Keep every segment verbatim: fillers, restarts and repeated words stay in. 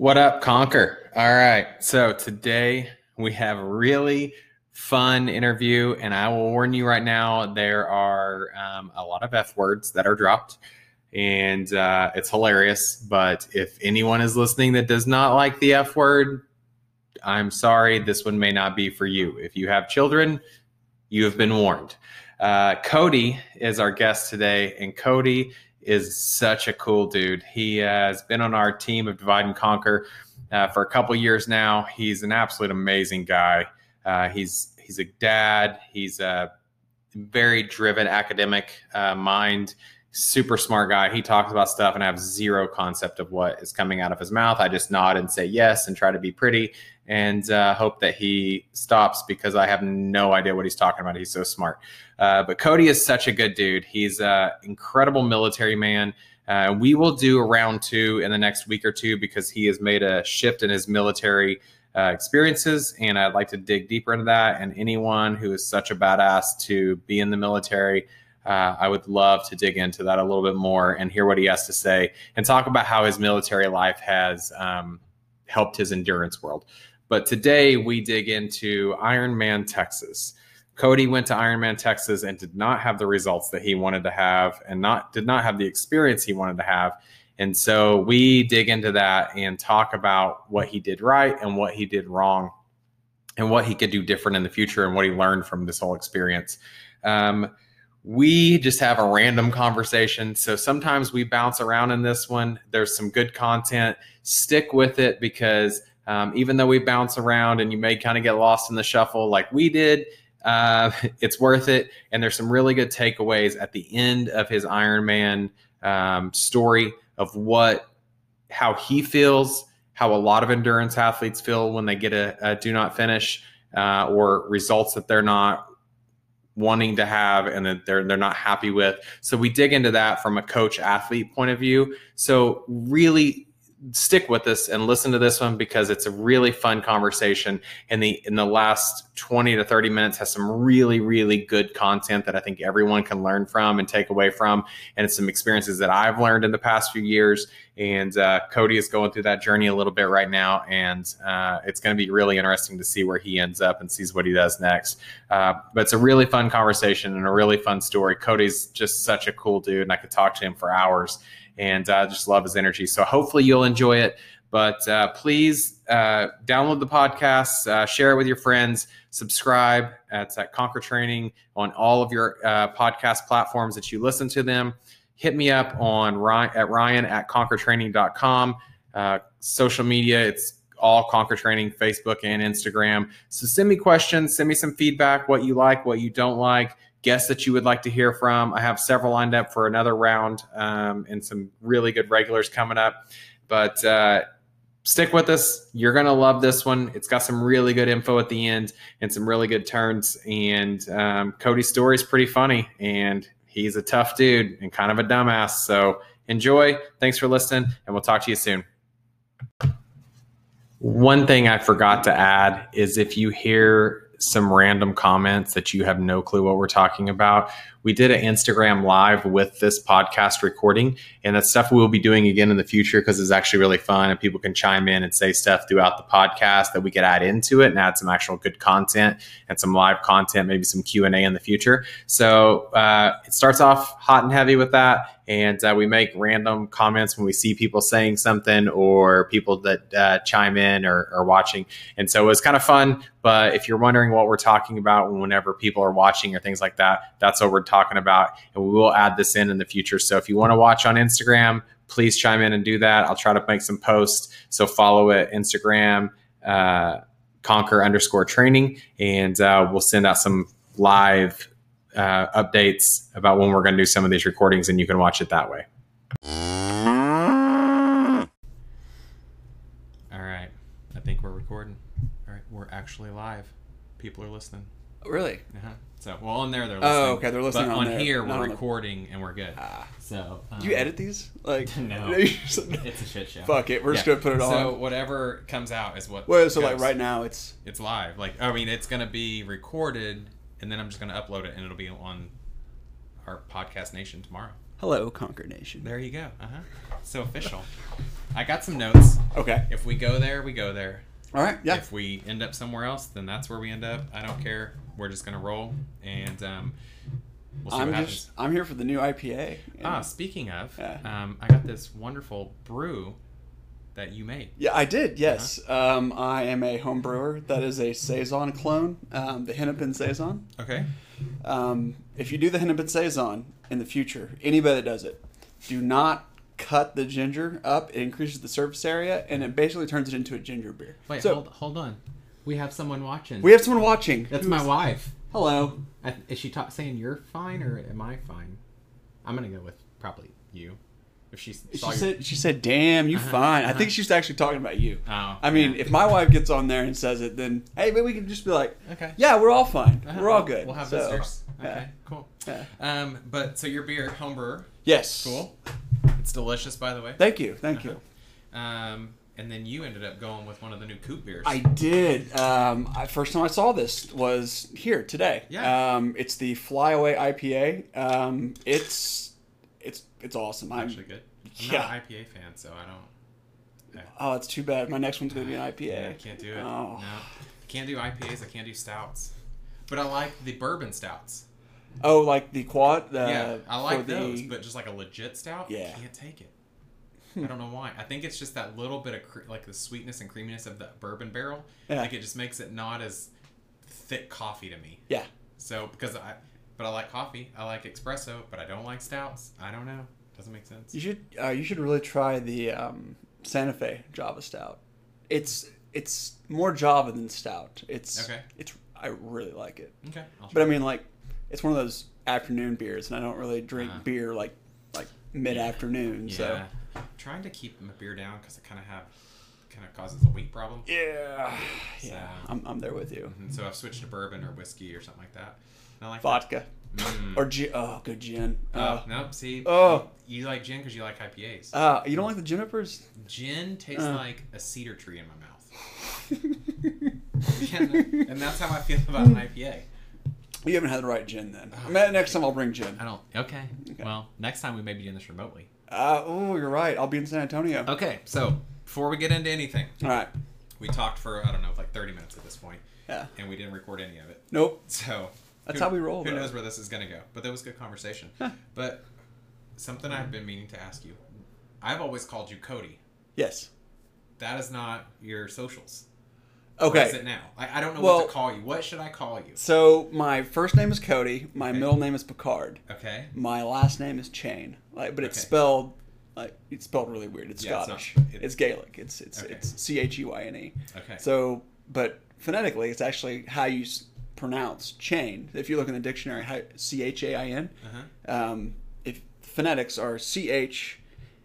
What up, Conquer? All right, so today we have a really fun interview, and I will warn you right now, there are um, a lot of F words that are dropped, and uh, it's hilarious, but if anyone is listening that does not like the F word, I'm sorry, this one may not be for you. If you have children, you have been warned. Uh, Cody is our guest today, and Cody is such a cool dude. He has been on our team of Divide and Conquer uh, for a couple years now. He's an absolute amazing guy. Uh, he's he's a dad. He's a very driven academic uh, mind, super smart guy. He talks about stuff and I have zero concept of what is coming out of his mouth. I just nod and say yes and try to be pretty and uh, hope that he stops because I have no idea what he's talking about. He's so smart. Uh, but Cody is such a good dude. He's an incredible military man. Uh, we will do a round two in the next week or two because he has made a shift in his military uh, experiences, and I'd like to dig deeper into that. And anyone who is such a badass to be in the military, uh, I would love to dig into that a little bit more and hear what he has to say and talk about how his military life has um, helped his endurance world. But today we dig into Ironman Texas. Cody went to Ironman Texas and did not have the results that he wanted to have and not did not have the experience he wanted to have. And so we dig into that and talk about what he did right and what he did wrong and what he could do different in the future and what he learned from this whole experience. Um, we just have a random conversation. So sometimes we bounce around in this one. There's some good content. Stick with it because um, even though we bounce around and you may kind of get lost in the shuffle like we did, Uh, it's worth it. And there's some really good takeaways at the end of his Ironman um, story of what, how he feels, how a lot of endurance athletes feel when they get a, a do not finish uh, or results that they're not wanting to have and that they're, they're not happy with. So we dig into that from a coach athlete point of view. So really stick with us and listen to this one because it's a really fun conversation. And the in the last twenty to thirty minutes has some really, really good content that I think everyone can learn from and take away from. And it's some experiences that I've learned in the past few years. And uh, Cody is going through that journey a little bit right now. And uh, it's going to be really interesting to see where he ends up and sees what he does next. Uh, but it's a really fun conversation and a really fun story. Cody's just such a cool dude, and I could talk to him for hours. And I uh, just love his energy. So hopefully you'll enjoy it. But uh, please uh, download the podcast, uh, share it with your friends, subscribe. It's at Conquer Training on all of your uh, podcast platforms that you listen to them. Hit me up on Ryan at Ryan at conquer training dot com. Uh, social media, it's all Conquer Training, Facebook and Instagram. So send me questions, send me some feedback, what you like, what you don't like. Guests that you would like to hear from. I have several lined up for another round um, and some really good regulars coming up. But uh, stick with us. You're going to love this one. It's got some really good info at the end and some really good turns. And um, Cody's story is pretty funny. And he's a tough dude and kind of a dumbass. So enjoy. Thanks for listening. And we'll talk to you soon. One thing I forgot to add is if you hear some random comments that you have no clue what we're talking about, we did an Instagram live with this podcast recording, and that's stuff we'll be doing again in the future because it's actually really fun and people can chime in and say stuff throughout the podcast that we could add into it and add some actual good content and some live content, maybe some Q and A in the future. So uh, it starts off hot and heavy with that. And uh, we make random comments when we see people saying something or people that uh, chime in or are watching. And so it was kind of fun. But if you're wondering what we're talking about whenever people are watching or things like that, that's what we're talking about. And we will add this in in the future. So if you want to watch on Instagram, please chime in and do that. I'll try to make some posts. So follow it, Instagram, uh, Conquer underscore training. And uh, we'll send out some live Uh, updates about when we're going to do some of these recordings, and you can watch it that way. All right. I think we're recording. All right. We're actually live. People are listening. Really? Uh-huh. So, well, on there they're listening. Oh, okay. They're listening but on on there. here, Not we're on the- recording and we're good. Ah. So, um, Do you edit these? Like no. no. It's a shit show. Fuck it. We're just Yeah. gonna put it on. So whatever comes out is what Well, so goes. like right now it's It's live. Like, I mean, it's going to be recorded, and then I'm just going to upload it, and it'll be on our podcast nation tomorrow. Hello, Conquer Nation. There you go. Uh-huh. So official. I got some notes. Okay. If we go there, we go there. All right. Yeah. If we end up somewhere else, then that's where we end up. I don't care. We're just going to roll, and um, we'll see I'm what just happens. I'm here for the new I P A. And- Ah, speaking of, Yeah. um, I got this wonderful brew that you made. Yeah, I did. Yes. Uh-huh. Um, I am a home brewer. That is a saison clone, um, the Hennepin saison. Okay. Um, if you do the Hennepin saison in the future, anybody that does it, do not cut the ginger up. It increases the surface area, and it basically turns it into a ginger beer. Wait, so, hold, hold on. We have someone watching. We have someone watching. That's Who's- my wife. Hello. I, is she ta- saying you're fine or am I fine? I'm gonna go with probably you. If she saw She your... said, "She said, damn, you Uh-huh, fine." I uh-huh. think she's actually talking about you. Oh, I mean, yeah. if my wife gets on there and says it, then hey, maybe we can just be like, Okay. "Yeah, we're all fine. Uh-huh. We're all good." We'll have So, visitors. Okay, yeah. cool. Yeah. Um, but so your beer, home brewer, Yes. cool. It's delicious, by the way. Thank you. Thank Uh-huh. you. Um, and then you ended up going with one of the new coupe beers. I did. Um, I, first time I saw this was here today. Yeah. Um, it's the Flyaway I P A. Um, it's it's it's awesome. I'm actually good. I'm Yeah. not an I P A fan, so I don't. Oh, it's too bad. My next one's gonna be an I P A. Yeah, I can't do it. Oh. No, I can't do I P As. I can't do stouts. But I like the bourbon stouts. Oh, like the quad. The, yeah, I like for the- those, but just like a legit stout, Yeah. I can't take it. I don't know why. I think it's just that little bit of cre- like the sweetness and creaminess of the bourbon barrel. Yeah. Like it just makes it not as thick coffee to me. Yeah. So because I, but I like coffee. I like espresso, but I don't like stouts. I don't know. Doesn't make sense. You should uh, you should really try the um, Santa Fe Java Stout. It's it's more Java than stout. It's Okay. It's I really like it. Okay. I'll But I try. mean, like, it's one of those afternoon beers, and I don't really drink Uh-huh. beer like like mid afternoon. yeah. So I'm trying to keep my beer down because I kind of have, kind of causes a weight problem. yeah, So- yeah, I'm I'm there with you. And so I've switched to bourbon or whiskey or something like that. And I like Vodka that. Mm. or gin. Oh, good gin. Oh, Uh, nope. See, Oh. you, you like gin because you like I P As. uh, you don't like the junipers? Gin tastes Uh. like a cedar tree in my mouth. Yeah, and that's how I feel about an I P A. You haven't had the right gin then. Oh. Ma- Next time I'll bring gin. I don't. Okay. Okay. Well, next time we may be doing this remotely. Uh, oh, you're right. I'll be in San Antonio. Okay. So before we get into anything, All right. we talked for I don't know like thirty minutes at this point, Yeah. and we didn't record any of it. Nope. So That's who- how we roll, Who though. knows where this is gonna go? But that was good conversation. But something I've been meaning to ask you. I've always called you Cody. Yes. That is not your socials. Okay. What is it now? I, I don't know Well- what to call you. What should I call you? So my first name is Cody. My Okay. middle name is Picard. Okay. My last name is Chain. Like, but it's Okay. spelled like it's spelled really weird. It's Yeah, it's Scottish. not- It's, it- Gaelic. It's it's Okay. it's C H E Y N E. Okay. So, but phonetically, it's actually how you s- pronounce chain. If you look in the dictionary, how, C H A I N. Uh-huh. Um, if phonetics are C H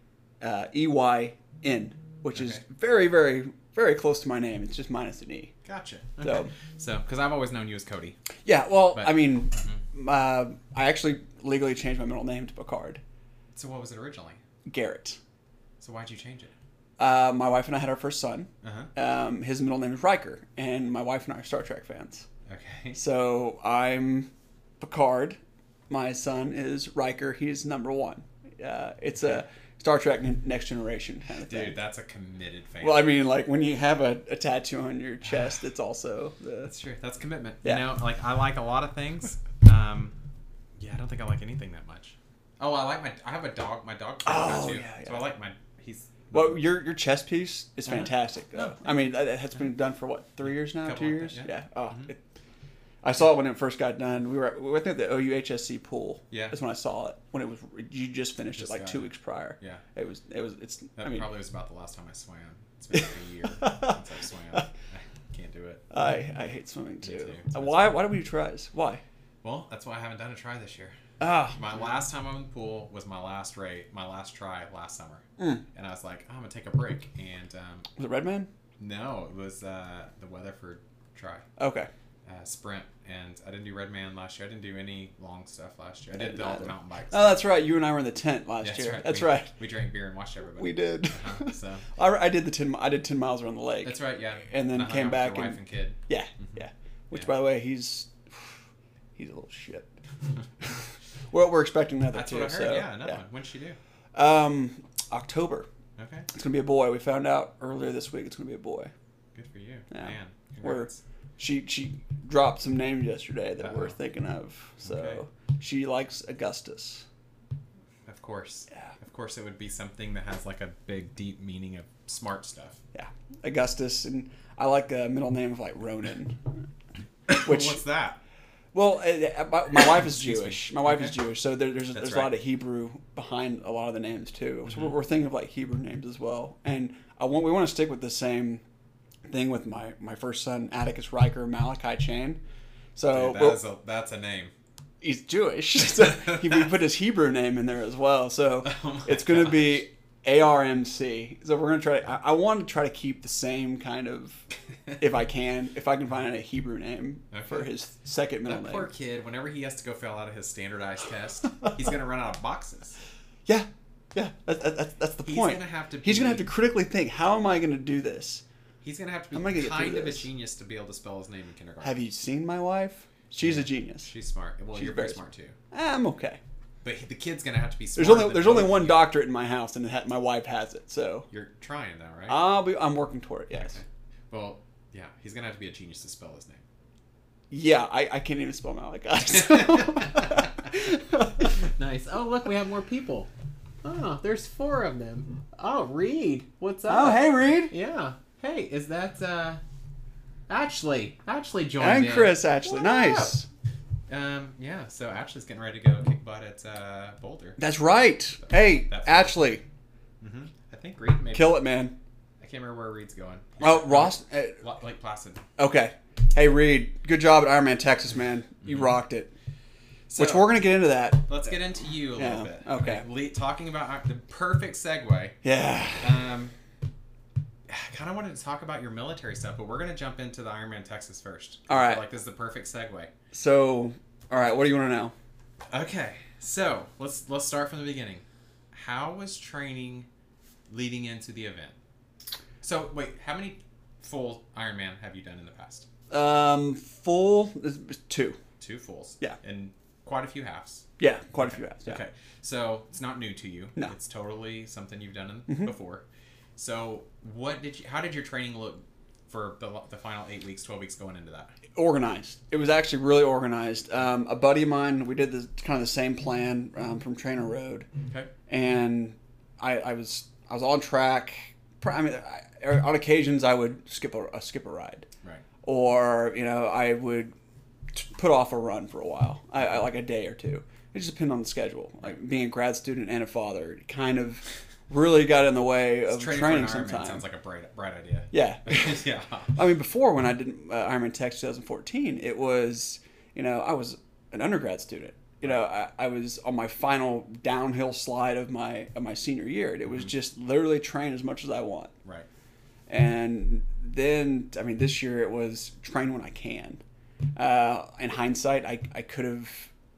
E Y N, which is Okay. very very very close to my name. It's just minus an E. Gotcha. So- Okay. So, because I've always known you as Cody. Yeah. Well, But- I mean, Mhm. uh, I actually legally changed my middle name to Picard. So what was it originally? Garrett. So why'd you change it? Uh, my wife and I had our first son. Uh-huh. Um, his middle name is Riker, and my wife and I are Star Trek fans. Okay. So I'm Picard. My son is Riker. He's number one. Uh, it's a Star Trek N- Next Generation kind of thing. Dude, that's a committed fan. Well, I mean, like when you have a, a tattoo on your chest, it's also the. That's true. That's commitment. Yeah. You know, like I like a lot of things. Um, yeah, I don't think I like anything that much. Oh, I like my. I have a dog. My dog. Oh, too. yeah, So yeah. I like my. He's. Well, your your chest piece is Uh-huh. fantastic. Though. Oh, I mean, that that has been done for what three years now, Couple two like years. that, Yeah. yeah. Oh, Mhm. it, I saw it when it first got done. We were we were at the O U H S C pool. Yeah. That's when I saw it. When it was you just finished Just it like got two it. weeks prior. Yeah. It was it was it's. That I mean, probably was about the last time I swam. It's been like a year since I swam. I can't do it. I I hate swimming too. too. Uh, why why do we tries? Why? Well, that's why I haven't done a try this year. Ah. My last time I'm in the pool was my last rate, my last try last summer, Mm. and I was like, oh, I'm gonna take a break, and um, Was it Redman? no, it was uh, the Weatherford try, Okay. uh, sprint, and I didn't do Redman last year. I didn't do any long stuff last year. I I did didn't all the either. mountain bikes. Oh, that's right. You and I were in the tent last That's year. right. That's we, right. We drank beer and watched everybody. We did. Uh-huh, so I, I did the ten. I did ten miles around the lake. that's right. Yeah. And then I hung came out with back your and- wife and kid. Yeah, yeah. Which, Yeah. by the way, he's he's a little shit. Well, we're expecting another That's too. what I heard. So, yeah, another one. When did she do? Um, October. Okay. It's gonna be a boy. We found out earlier this week. It's gonna be a boy. Good for you, Yeah. man. We're, Congrats. she she dropped some names yesterday that Uh-oh. we're thinking of. So Okay. she likes Augustus. Of course. Yeah. Of course, it would be something that has like a big, deep meaning of smart stuff. Yeah, Augustus, and I like a middle name of like Ronan. Which What's that? Well, uh, my, my wife is Excuse me. Jewish. My wife is Okay. Jewish, so there, there's That's there's a right. lot of Hebrew behind a lot of the names too. So Mhm. we're, we're thinking of like Hebrew names as well. And I want we want to stick with the same thing with my, my first son, Atticus Riker Malachi Chain. So Dude, that we're- is a, that's a name. he's Jewish, so he we put his Hebrew name in there as well. So Oh my it's going to gosh. be A R M C. So we're going to try. I, I want to try to keep the same kind of, if I can, if I can find a Hebrew name Okay. for his second middle That name. poor kid, whenever he has to go fill out his standardized test, he's going to run out of boxes. Yeah, yeah. That, that, that's that's the He's point. gonna have to He's gonna be- have to critically think. How am I going to do this? He's going to have to How am I be gonna get through kind of a this? genius to be able to spell his name in kindergarten. Have you seen my wife? She's a genius. She's smart. Well, She's you're very very smart too. I'm okay. But he- the kid's going to have to be smart. There's only there's only one doctorate in my house, and it ha- my wife has it. So You're trying though, right? I'll be. I'm working toward it. Yes. Okay. Well, yeah, he's going to have to be a genius to spell his name. Yeah, I, I can't even spell Malachi. Nice. Oh, look, we have more people. Oh, there's four of them. Oh, Reed, what's up? Oh, hey, Reed. Yeah. Hey, is that uh, Ashley? Ashley joined And in. Chris, actually. What Nice. Um, yeah, so Ashley's getting ready to go kick butt at uh, Boulder. That's right. Hey, That's- Ashley. Mm-hmm. I think Reed maybe. Kill it, man. I can't remember where Reed's going. Oh, Ross. uh, La- Lake Placid. Okay. Hey, Reed. Good job at Ironman Texas, man. You Mhm. rocked it. So, Which we're going to get into that. let's get into you a Yeah, little bit. okay. Le- talking about the perfect segue. Yeah. Um, I kind of wanted to talk about your military stuff, but we're going to jump into the Ironman Texas first. All I feel right. Like this is the perfect segue. So, all right. What do you want to know? Okay, so let's let's start from the beginning. How was training leading into the event? So wait, how many full Ironman have you done in the past? Um, full two. Two fulls. Yeah. And quite a few halves. Yeah, quite a few apps. Yeah. Okay, so it's not new to you. No. It's totally something you've done in, Mhm. before. So what did you? How did your training look for the, the final eight weeks, twelve weeks going into that? Organized. It was actually really organized. Um, a buddy of mine, we did the kind of the same plan um, from Trainer Road, Okay. and I, I was I was on track. Pr- I mean, I, on occasions I would skip a, a skip a ride, Right. or you know I would t- put off a run for a while, I, I like a day or two. It just depended on the schedule. Like being a grad student and a father, it kind of really got in the way of Training, training for an Ironman sometimes. sounds like a bright, bright idea. Yeah. yeah. I mean, before when I did uh, Ironman Tech twenty fourteen, it was, you know, I was an undergrad student. You know, I, I was on my final downhill slide of my of my senior year. And it was Mhm. just literally train as much as I want. Right. And then, I mean, this year it was train when I can. Uh, in hindsight, I, I could have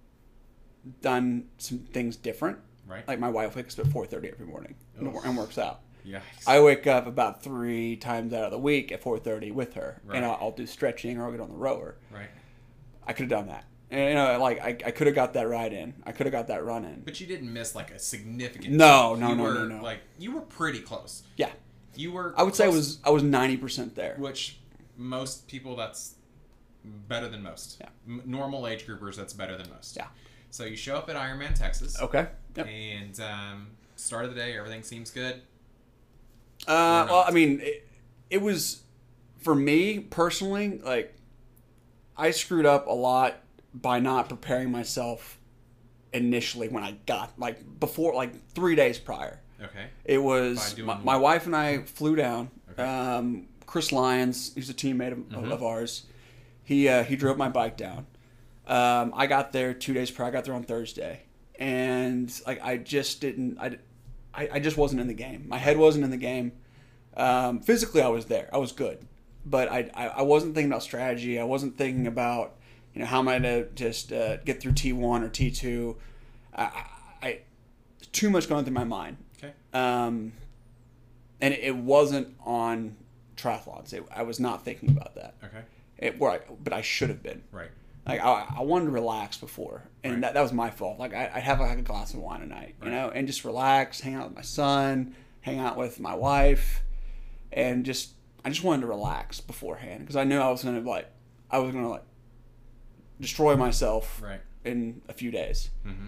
done some things different. Right. Like my wife wakes up at four thirty every morning and, Ugh. and works out. Yeah. I wake up about three times out of the week at four thirty with her, Right. and I'll, I'll do stretching or I'll get on the rower. Right. I could have done that, and you know, like I, I could have got that ride in. I could have got that run in. But you didn't miss like a significant. No, chunk. no, You no, were, no, no. Like you were pretty close. Yeah, You were. I would say I close, was I was ninety percent there. Which most people that's better than most. Yeah. M- normal age groupers that's better than most. Yeah. So you show up at Ironman Texas. Okay. Yep. And um, start of the day, everything seems good. Uh, Or well, not. I mean, it, it was for me personally. Like, I screwed up a lot by not preparing myself initially when I got like before, like three days prior. Okay. It By was doing my, what? my wife and I flew down. Okay. Um, Chris Lyons, who's a teammate of, Mhm. of ours, he uh, he drove my bike down. Um, I got there two days prior. I got there on Thursday, and like I just didn't. I, I, I just wasn't in the game. My head wasn't in the game. Um, physically, I was there. I was good, but I, I I wasn't thinking about strategy. I wasn't thinking about you know how am I to just uh, get through T one or T two. I, I, I too much going through my mind. Okay. Um, and it, it wasn't on triathlons. It, I was not thinking about that. Okay. It, where I, but I should have been. Right. Like I, I wanted to relax before, and Right. that, that was my fault. Like I, I'd have like a glass of wine a night, you Right. know, and just relax, hang out with my son, hang out with my wife, and just I just wanted to relax beforehand because I knew I was gonna like I was gonna like destroy myself Right. in a few days. Mm-hmm.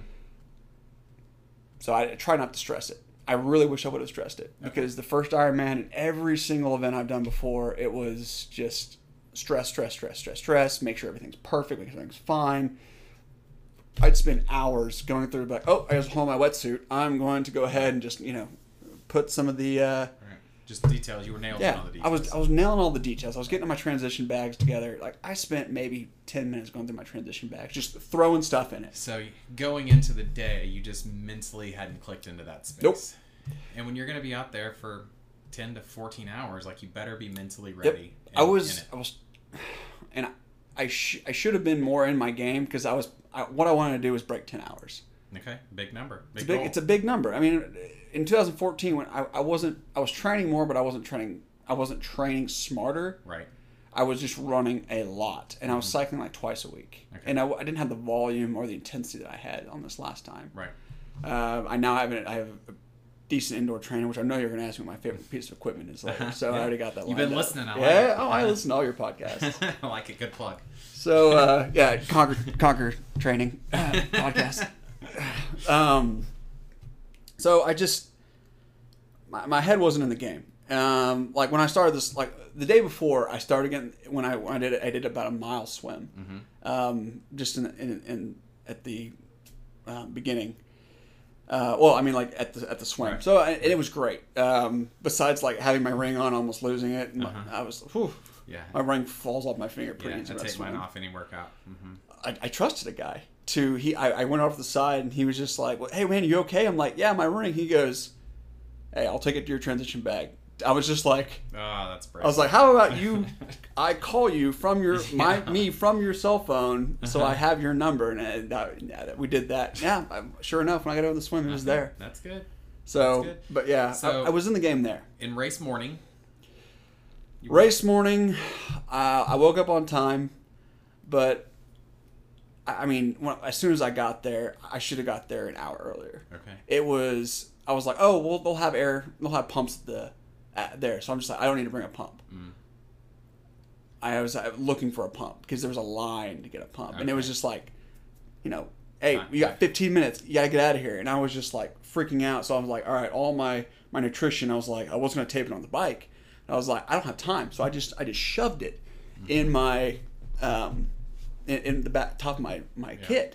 So I try not to stress it. I really wish I would have stressed it because the first Ironman and every single event I've done before, it was just stress, stress, stress, stress, stress. Make sure everything's perfect, make sure everything's fine. I'd spend hours going through like, oh, I just hold my wetsuit. I'm going to go ahead and just you know put some of the uh, Right. Just details. You were nailed yeah. on the I details. was I was nailing all the details. I was getting my transition bags together. Like I spent maybe ten minutes going through my transition bags, just throwing stuff in it. So going into the day, you just mentally hadn't clicked into that space. Nope. And when you're going to be out there for ten to fourteen hours, like you better be mentally ready. Yep. I in- was, in it. I was, and I, I, sh- I should have been more in my game because I was, I, what I wanted to do was break ten hours. Okay, big number. Big It's a big, goal. it's a big number. I mean, in two thousand fourteen, when I, I wasn't, I was training more, but I wasn't training, I wasn't training smarter. Right. I was just running a lot, and I was cycling like twice a week, Okay. and I, I didn't have the volume or the intensity that I had on this last time. Right. Uh, I now have, an, I have a decent indoor trainer, which I know you're going to ask me what my favorite piece of equipment is later. So Yeah. I already got that. You've lined been up. listening, I like yeah. it. Oh, I listen to all your podcasts. I like it. Good plug. So uh, yeah, conquer conquer training podcast. Um, so I just my, my head wasn't in the game. Um, like when I started this, like the day before I started again, when I when I did it, I did about a mile swim, Mm-hmm. um, just in, in, in at the uh, beginning. Uh, well, I mean, like at the at the swim. Right. So and it was great. Um, besides, like having my ring on, almost losing it, and Uh-huh. I was, whew, Yeah. my ring falls off my finger pretty Yeah, easy I when I take mine swim. off any workout. Mm-hmm. I, I trusted a guy to he I, I went off the side and he was just like, well, hey man, you okay? I'm like, yeah, my ring. He goes, hey, I'll take it to your transition bag. I was just like, Oh, that's brave. I was like, how about you? I call you from your my me from your cell phone, so I have your number, and, and uh, yeah, we did that. Yeah, I, sure enough, when I got over the swim, he was there. That's good. So, That's good. but yeah, So- I, I was in the game there. In race morning. you- Race morning, uh, I woke up on time, but I I mean, when, as soon as I got there, I should have got there an hour earlier. Okay. It was I was like, oh well, they'll have air, they'll have pumps at the at there, so I'm just like, I don't need to bring a pump. Mm. I was uh, looking for a pump because there was a line to get a pump, and it was Okay. just like, you know, hey, Fine. you got fifteen minutes, you gotta get out of here, and I was just like freaking out. So I was like, all right, all my my nutrition, I was like, I wasn't gonna tape it on the bike. And I was like, I don't have time, so I just I just shoved it in my um in, in the back top of my my Yeah. kit,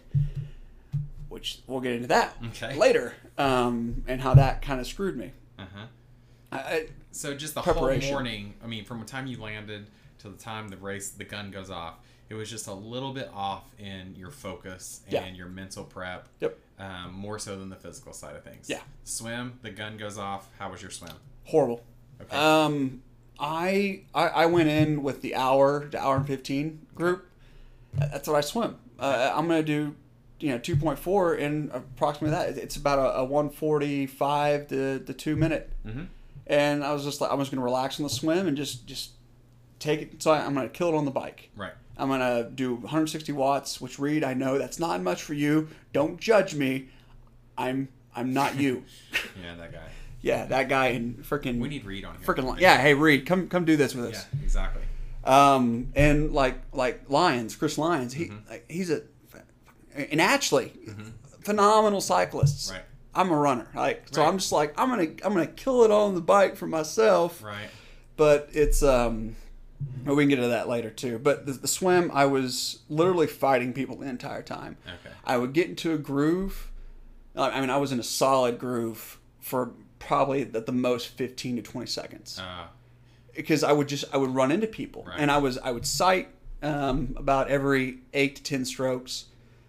which we'll get into that Okay. later, um, and how that kind of screwed me. Uh-huh. I, I, So just the Preparation. whole morning, I mean, from the time you landed to the time the race, the gun goes off, it was just a little bit off in your focus and Yeah. your mental prep. Yep. Um, more so than the physical side of things. Yeah. Swim, the gun goes off. How was your swim? horrible. Okay. Um, I, I I went in with the hour to hour and fifteen group. That's what I swim. Uh, I'm gonna do, you know, two point four in approximately that. It's about a, a one forty-five to the two minute. mm-hmm. And I was just like, I'm just gonna relax on the swim and just just take it. So I, I'm gonna kill it on the bike. Right. I'm gonna do one hundred sixty watts, which Reed, I know that's not much for you. Don't judge me. I'm I'm not you. Yeah, that guy. Yeah, that guy in freaking We need Reed on here. freaking yeah. Hey Reed, come come do this with Yeah, us. exactly. Um, and like like Lyons, Chris Lyons, he Mm-hmm. like, he's a and actually phenomenal cyclists. Right. I'm a runner, like so. Right. I'm just like I'm gonna I'm gonna kill it on the bike for myself. Right. But it's um, well, we can get into that later too. But the, the swim, I was literally fighting people the entire time. Okay. I would get into a groove. I mean, I was in a solid groove for probably at the most fifteen to twenty seconds. Uh, Because I would just I would run into people, Right. and I was I would sight um, about every eight to ten strokes,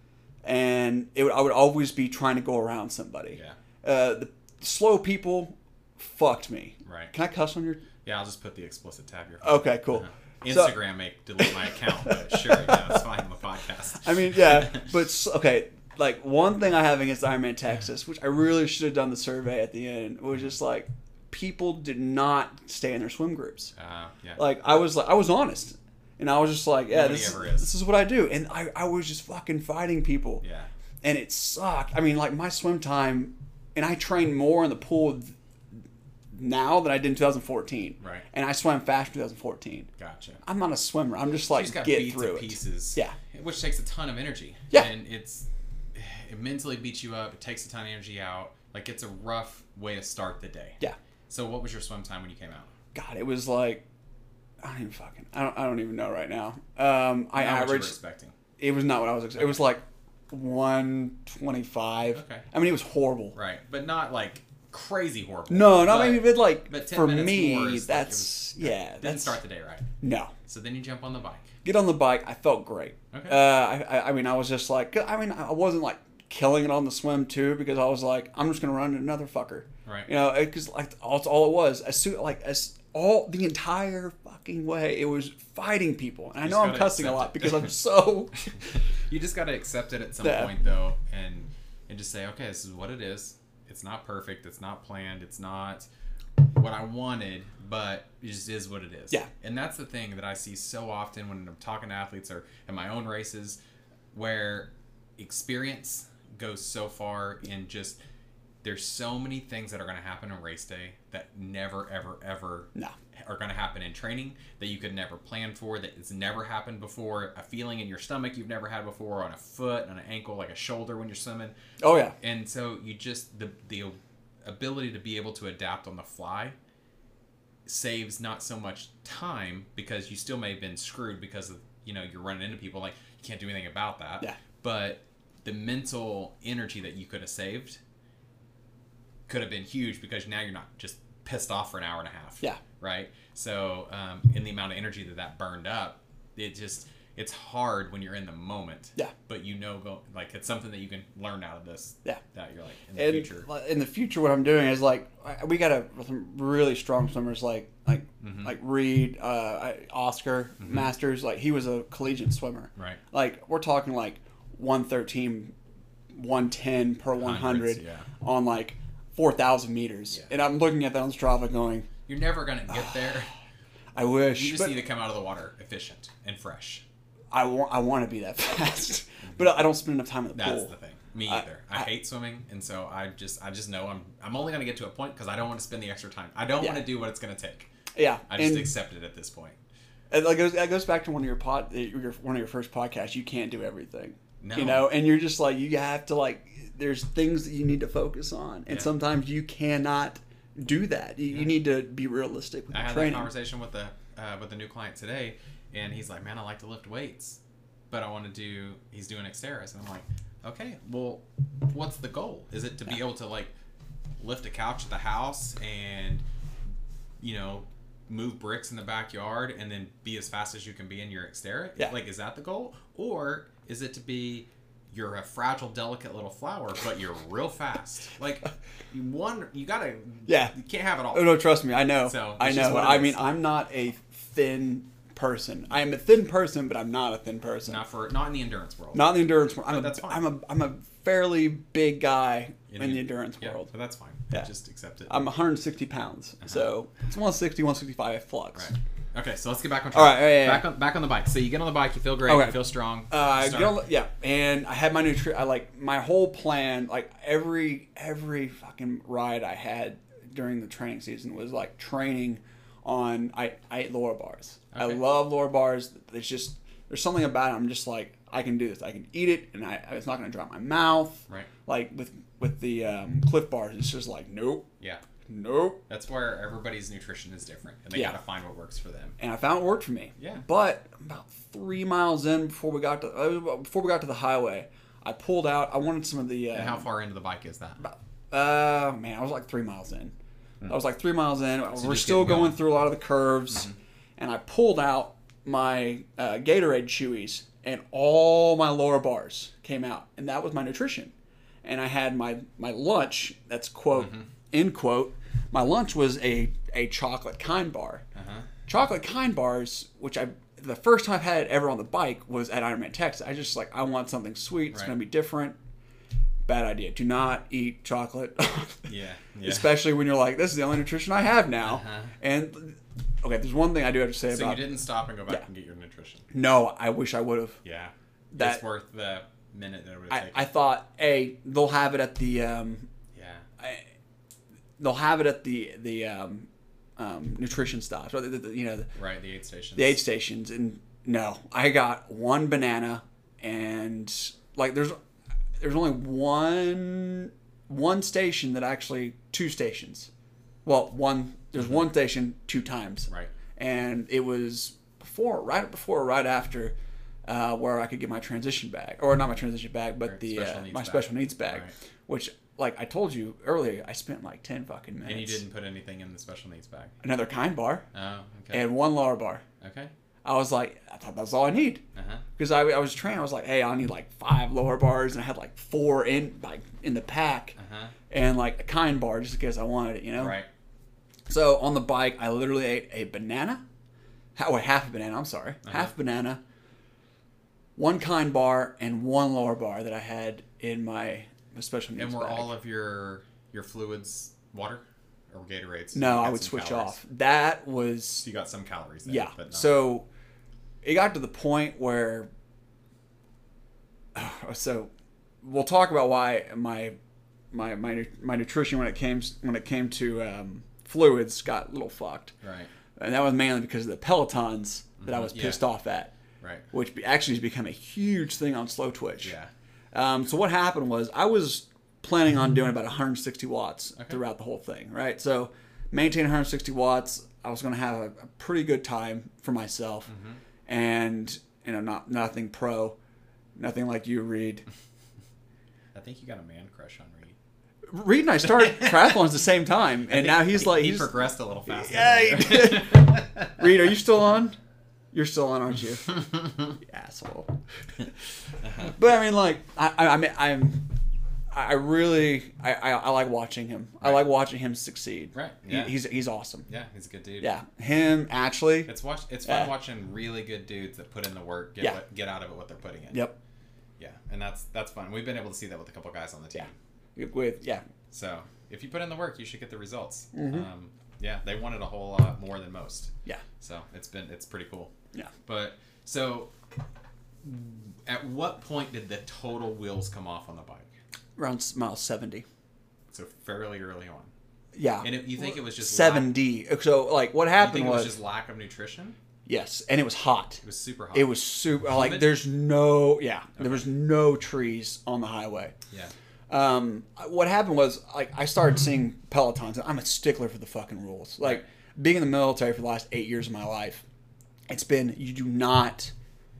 and it would, I would always be trying to go around somebody. yeah. Uh, the slow people fucked me. Right. Can I cuss on your? Yeah, I'll just put the explicit tab here. Okay, cool. Uh-huh. So- Instagram may delete my account, but sure, yeah, it's fine on the podcast. I mean, yeah, but s- okay. Like one thing I have against Ironman Texas, which I really should have done the survey at the end, was just like people did not stay in their swim groups. Uh, yeah. Like I was like I was honest, And I was just like, yeah, Nobody this, ever is. this is what I do. And I, I was just fucking fighting people. Yeah. And it sucked. I mean, like, my swim time, and I train more in the pool th- now than I did in twenty fourteen. Right. And I swam fast in twenty fourteen. Gotcha. I'm not a swimmer. I'm just like, You just got get beat through to it. pieces. Yeah. Which takes a ton of energy. Yeah. And it's it mentally beats you up. It takes a ton of energy out. Like, it's a rough way to start the day. Yeah. So what was your swim time when you came out? God, it was like, I don't even fucking, I don't, I don't even know right now. Um, I Not what you were averaged, expecting. it was not what I was expecting. It was like one twenty-five. Okay. I mean, it was horrible. Right. But not like crazy horrible. No, not but, maybe, but like, but ten for minutes me, more is like- that's, it was- yeah. Didn't that's, start the day right. No. So then you jump on the bike. Get on the bike, I felt great. Okay. Uh, I, I, I mean, I was just like, I mean, I wasn't like killing it on the swim too, because I was like, I'm just gonna run into another fucker. Right. You know, because like all, that's all it was. As soon like as all the entire fucking way, it was fighting people. And I You know just I'm gotta cussing a accept lot it. because I'm so. You just got to accept it at some Yeah. point, though, and and just say, okay, this is what it is. It's not perfect. It's not planned. It's not what I wanted, but it just is what it is. Yeah. And that's the thing that I see so often when I'm talking to athletes or in my own races, where experience goes so far in just there's so many things that are going to happen on race day that never, ever, ever No. are going to happen in training that you could never plan for, that it's never happened before, a feeling in your stomach you've never had before, on a foot, on an ankle, like a shoulder when you're swimming. Oh yeah. And so you just, the the ability to be able to adapt on the fly saves not so much time, because you still may have been screwed because of, you know, you're running into people, like, you can't do anything about that. Yeah. But the mental energy that you could have saved could have been huge, because now you're not just pissed off for an hour and a half. Yeah. Right. So, um, in the amount of energy that that burned up, it just, it's hard when you're in the moment. Yeah. But you know, go like it's something that you can learn out of this. Yeah. That you're like in the And future. in the future, what I'm doing is like I- we got a some really strong swimmers like like Mhm. like Reed, uh, I- Oscar Masters. Like he was a collegiate swimmer. Right. Like we're talking like one thirteen, one ten per one hundred Hundreds, yeah. on like four thousand meters. Yeah. And I'm looking at that on Strava going, You're never gonna get there. I wish. You just but need to come out of the water efficient and fresh. I want I want to be that fast, but I don't spend enough time in the That's pool. the thing. Me I- either. I, I- hate swimming, and so I just I just know I'm I'm only gonna get to a point because I don't want to spend the extra time. I don't Yeah. want to do what it's gonna take. Yeah, I just and, accept it at this point. and like goes that goes back to one of your pod, your one of your first podcasts. You can't do everything, No. you know, and you're just like you have to like. There's things that you need to focus on, and Yeah. sometimes you cannot do that. You, you need to be realistic with I your had training. that conversation with the uh, with the new client today, and he's like, "Man, I like to lift weights, but I want to do." He's doing Xterra, and I'm like, "Okay, well, what's the goal? Is it to be able to like lift a couch at the house and you know move bricks in the backyard and then be as fast as you can be in your Xterra? Yeah. Like, is that the goal, or is it to be you're a fragile, delicate little flower, but you're real fast? Like, you one, you gotta, Yeah. you can't have it all. Oh no, trust me, I know. So, I it's just know. what it I is. mean, I'm not a thin person. I am a thin person, but I'm not a thin person. Not for not in the endurance world. Not in the endurance world. I'm But a, that's fine. I'm a I'm a fairly big guy in, In the the- endurance yeah, world. but that's fine. Yeah. Just accept it. I'm one hundred sixty pounds, so it's one sixty, one sixty-five flux. Uh-huh. Right. Okay, so let's get back on All track. right, yeah, yeah, back yeah. on back on the bike. So you get on the bike, you feel great, Okay. you feel strong. Uh, I Start. get on, yeah, and I had my nutri. I like my whole plan. Like every every fucking ride I had during the training season was like training on. I I ate lower bars. I Okay. love lower bars. There's just there's something about it. I'm just like I can do this. I can eat it, and I it's not gonna drop my mouth. Right. Like with with the um, Cliff Bars, it's just like nope, Yeah. nope. That's where everybody's nutrition is different, and they Yeah. gotta find what works for them. And I found it worked for me. Yeah. But about three miles in before we got to uh, before we got to the highway, I pulled out. I wanted some of the. Uh, And how far into the bike is that? Uh, man, I was like three miles in. I was like three miles in. We're just still getting going going. through a lot of the curves, and I pulled out my uh, Gatorade Chewies, and all my lower bars came out, and that was my nutrition. And I had my my lunch. That's quote end quote. My lunch was a a chocolate kind bar. Uh-huh. Chocolate kind bars, which I the first time I had it ever on the bike was at Ironman Texas. I just like I want something sweet. It's Right. gonna be different. Bad idea. Do not eat chocolate. Yeah. Yeah. Especially when you're like, this is the only nutrition I have now. Uh-huh. And okay, there's one thing I do have to say So about. you didn't stop and go back Yeah. and get your nutrition. No, I wish I would have. Yeah. That- it's worth the minute that it would have I, taken. I thought, a they'll have it at the um, yeah. I, they'll have it at the the um, um, nutrition stops, or the, the, you know, the, Right, the aid stations. the aid stations. And no, I got one banana, and like there's there's only one one station that actually two stations. Well, one there's one station two times, Right. and it was before, right before, or right after. Uh, where I could get my transition bag, or not my transition bag, but Right, the special uh, needs my bag. special needs bag, Right. which, like I told you earlier, I spent like ten fucking minutes. And you didn't put anything in the special needs bag. Another kind bar Oh, okay. and one lower bar. okay. I was like, I thought that's all I need, Uh-huh. because I, I was trained. I was like, hey, I need like five lower bars, and I had like four in like in the pack, Uh-huh. and like a kind bar just because I wanted it, you know. Right. So on the bike, I literally ate a banana, oh, half a banana. I'm sorry, Uh-huh. half banana. One kind bar and one lower bar that I had in my, my special needs And were bag. all of your your fluids water or Gatorades? No, You I got would some switch calories. off. That was So you got some calories there. yeah. But not. So it got to the point where so we'll talk about why my my my my nutrition when it came when it came to um, fluids got a little fucked. Right. And that was mainly because of the Pelotons that I was Yeah. pissed off at. Right. Which be- actually has become a huge thing on Slow Twitch. Yeah. Um, so what happened was I was planning on doing about one hundred sixty watts Okay. throughout the whole thing, right? So maintain one hundred sixty watts. I was going to have a, a pretty good time for myself, Mm-hmm. and you know, not nothing pro, nothing like you, Reed. I think you got a man crush on Reed. Reed and I started triathlons at the same time, and now he's like he he's progressed a little faster. yeah. He than you. did. Reed, are you still on? You're still on, aren't you? You asshole. But I mean, like, I, I, I mean, I'm, I really, I, I, I like watching him. I Right. like watching him succeed. Right. He- Yeah. he's he's awesome. Yeah, he's a good dude. Yeah, him actually. It's watch. It's fun Yeah. watching really good dudes that put in the work, get Yeah. what, get out of it what they're putting in. Yep. Yeah, and that's that's fun. We've been able to see that with a couple guys on the team. Yeah. With yeah, So if you put in the work, you should get the results. Mhm. Um, yeah, they wanted a whole lot more than most. yeah, So it's been it's pretty cool. yeah. But so, at what point did the total wheels come off on the bike? Around mile seventy. So fairly early on. Yeah. And it, you think it was just seventy. So like, what Lack, you happened think it was, was just lack of nutrition? yes, and it was hot. It was super hot. It was super. Like, Humid? there's no yeah, there was no trees on the highway. Yeah. Um, what happened was, like, I started seeing Pelotons. And I'm a stickler for the fucking rules. Like, being in the military for the last eight years of my life, it's been you do not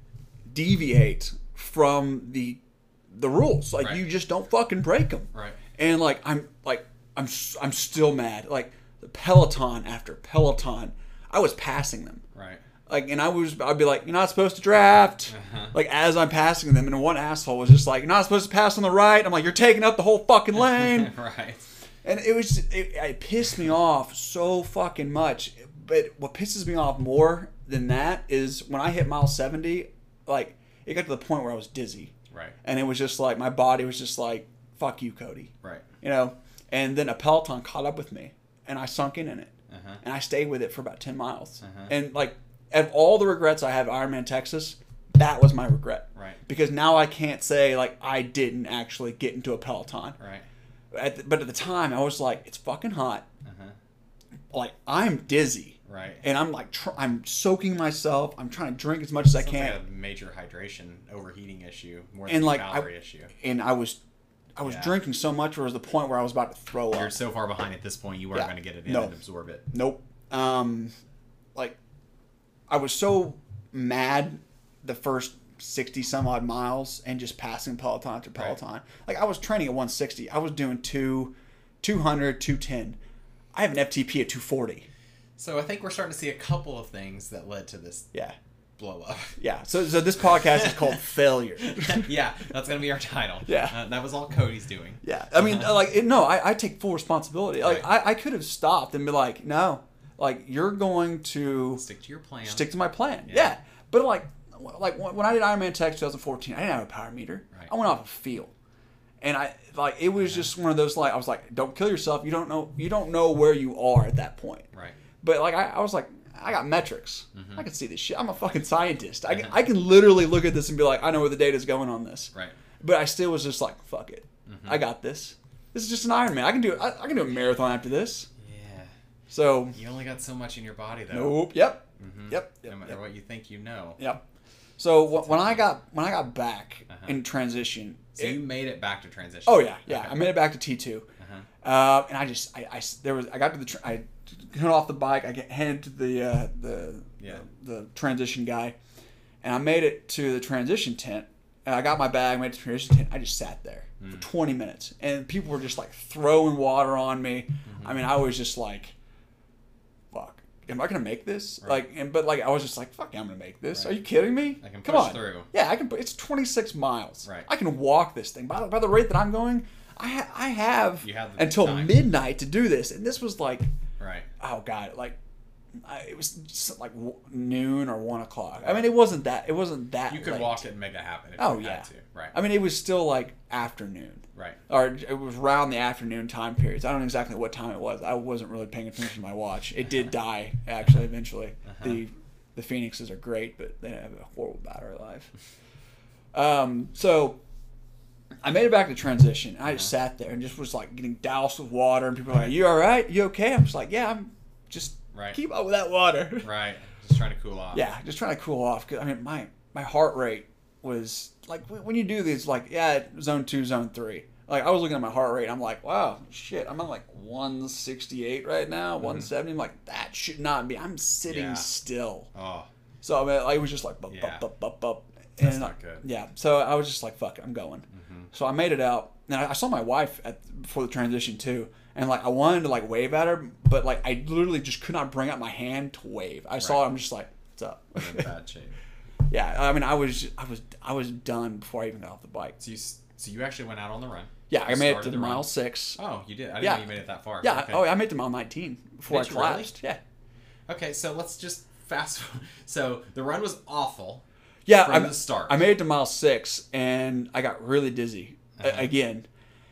deviate from the the rules. Like, Right. you just don't fucking break them. Right. And like, I'm like, I'm s- I'm still mad. Like, the Peloton after Peloton, I was passing them. Right. Like, and I was, I'd be like, you're not supposed to draft. Uh-huh. Like, as I'm passing them, and one asshole was just like, you're not supposed to pass on the right. I'm like, you're taking up the whole fucking lane. Right. And it was, it, it pissed me off so fucking much. But what pisses me off more than that is when I hit mile seventy, like, it got to the point where I was dizzy. Right. And it was just like, my body was just like, fuck you, Cody. Right. You know? And then a Peloton caught up with me, and I sunk in in it. Uh-huh. And I stayed with it for about ten miles. Uh-huh. And like, of all the regrets I have at Ironman Texas, that was my regret. Right. Because now I can't say like I didn't actually get into a Peloton. Right. At the, but at the time, I was like, it's fucking hot. Uh-huh. Like, I'm dizzy. Right. And I'm like, tr- I'm soaking myself. I'm trying to drink as much as I Sounds can. like a major hydration overheating issue more And, than like, a I- calorie issue. And I was, I was Yeah. drinking so much where it was the point where I was about to throw You're up. so far behind at this point, you weren't Yeah. going to get it in No. and absorb it. Nope. Um, like, I was so mad the first sixty some odd miles and just passing Peloton after Peloton. Right. Like, I was training at one sixty. I was doing two, two hundred, two ten. I have an F T P at two forty. So I think we're starting to see a couple of things that led to this Yeah. blow up. Yeah. So, so this podcast is called Failure. Yeah, that's going to be our title. Yeah. Uh, that was all Cody's doing. Yeah. I mean, like, it, no, I, I take full responsibility. Like, Right. I, I could have stopped and be like, no, like, you're going to Stick to your plan. stick to my plan. Yeah. Yeah. But like, like when I did Ironman Tech twenty fourteen, I didn't have a power meter. Right. I went off a feel, and I like it was just one of those like I was like, don't kill yourself. You don't know you don't know where you are at that point. Right. But like I, I was like, I got metrics. Mm-hmm. I can see this shit. I'm a fucking scientist. I can, Uh-huh. I can literally look at this and be like, I know where the data's going on this. Right. But I still was just like, fuck it. Mm-hmm. I got this. This is just an Ironman. I can do it. I, I can do a marathon after this. Yeah. So. You only got so much in your body, though. Nope. Yep. Mm-hmm. Yep. Yep. No matter Yep. what you think, you know. Yep. So wh- when I got when I got back Uh-huh. in transition. So it- you made it back to transition. Oh yeah, yeah. Okay. I made it back to T two. Uh-huh. Uh, and I just, I, I, there was, I got to the, tra- I got off the bike. I get handed to the, uh, the, Yeah. the, the transition guy, and I made it to the transition tent. And I got my bag, made it to the transition tent. I just sat there Mm. for twenty minutes, and people were just like throwing water on me. Mm-hmm. I mean, I was just like, "Fuck, am I gonna make this?" Right. Like, and but like, I was just like, "Fuck, yeah, I'm gonna make this." Right. Are you kidding me? I can Come push on. through. Yeah, I can. It's twenty-six miles. Right. I can walk this thing. By the, by the rate that I'm going, I ha- I have, You have the until time. midnight to do this, and this was like, Right. oh god, like I, it was just like w- noon or one o'clock. I mean, it wasn't that. It wasn't that. You could late. walk it and make it happen if Oh you yeah. had to. Right. I mean, it was still like afternoon, Right. or it was around the afternoon time periods. I don't know exactly what time it was. I wasn't really paying attention to my watch. It did die actually eventually. Uh-huh. The the Phoenixes are great, but they have a horrible battery life. Um, so I made it back to transition. And I just sat there and just was like getting doused with water, and people were like, "You all right? You okay?" I'm just like, "Yeah, I'm just Right. keep up with that water." Right. Just trying to cool off. Yeah, just trying to cool off. 'Cause, I mean, my my heart rate was like when when you do these, like yeah, zone two, zone three. Like I was looking at my heart rate, and I'm like, wow, shit, I'm at like one sixty-eight right now, one seventy. I'm like, that should not be. I'm sitting Yeah. still. Oh. So I mean, like, it was just like, bup, Yeah. bup, bup, bup, bup. That's And, not good. Yeah, so I was just like, fuck it, I'm going. Mm-hmm. So I made it out. And I I saw my wife at before the transition too, and like I wanted to like wave at her, but like I literally just could not bring out my hand to wave. I saw Right. her, I'm just like, what's up? You're in bad shape. Yeah, I mean, I was, I was, I was done before I even got off the bike. So you, s- so you actually went out on the run. Yeah, I You made it started to the run. mile six. Oh, you did. I didn't Yeah. know you made it that far. Yeah, Okay. oh, I made it to mile nineteen before Did I you really? collapsed. Yeah, Okay, so let's just fast. So the run was awful. yeah. From I, the start. I made it to mile six, and I got really dizzy a- Uh-huh. again,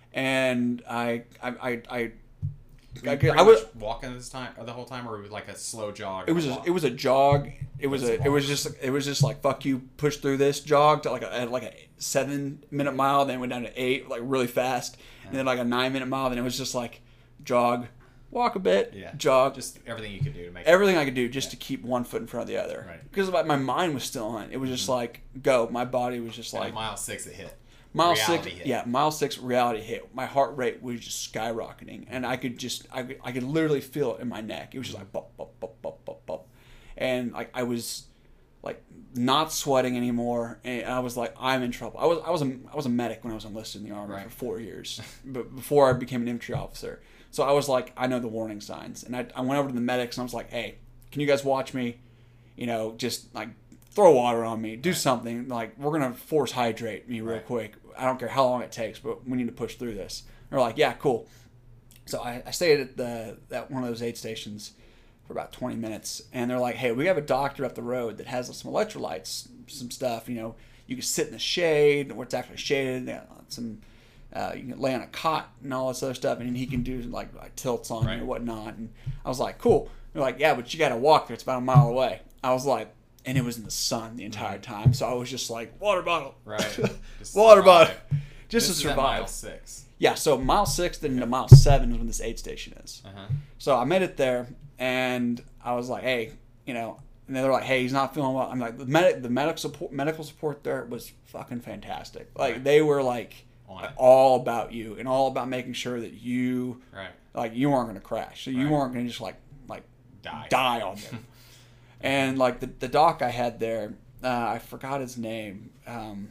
and I, I, I, I, Were I, you pretty I was. much walking this time, or the whole time, or was it like a slow jog? It was or a, walk? it was a jog. It was That's a it was long. just it was just like fuck you, push through this jog to like a at like a seven minute mile, then went down to eight like really fast, and then like a nine minute mile. Then it was just like jog, walk a bit, Yeah. jog, just everything you could do to make. everything I could do just to keep one foot in front of the other. Right. Because my, my mind was still on it. It was just like go. My body was just And like at mile six it hit. mile Reality six. hit. Yeah, mile six reality hit. My heart rate was just skyrocketing, and I could just I could, I could literally feel it in my neck. It was just like bop bop bop bop bop bop, and like I was like not sweating anymore, and I was like I'm in trouble. I was I was a I was a medic when I was enlisted in the army Right. for four years, but before I became an infantry officer. So I was like, I know the warning signs, and I, I went over to the medics and I was like, hey, can you guys watch me? You know, just like throw water on me, do something. Like we're gonna force hydrate me real Right. quick. I don't care how long it takes, but we need to push through this. They're like, yeah, cool. So I, I stayed at the at one of those aid stations for about twenty minutes, and they're like, hey, we have a doctor up the road that has some electrolytes, some stuff. You know, you can sit in the shade where it's actually shaded. They got some. Uh, you can lay on a cot and all this other stuff, and he can do like, like tilts on you Right. and whatnot. And I was like, cool. They're like, yeah, but you got to walk there. It's about a mile away. I was like, and it was in the sun the entire time, so I was just like, water bottle, Right. Just water survive. bottle, just This to is at mile survive. six. Yeah, so mile six then to mile seven is when this aid station is. Uh huh. So I made it there, and I was like, hey, you know, and they're like, hey, he's not feeling well. I'm like, the medic, the medical support, medical support there was fucking fantastic. Like Right. they were like On it. all about you and all about making sure that you, Right. like, you weren't going to crash. So you Right. weren't going to just like like Die. die on them. And like the the doc I had there, uh, I forgot his name. Um,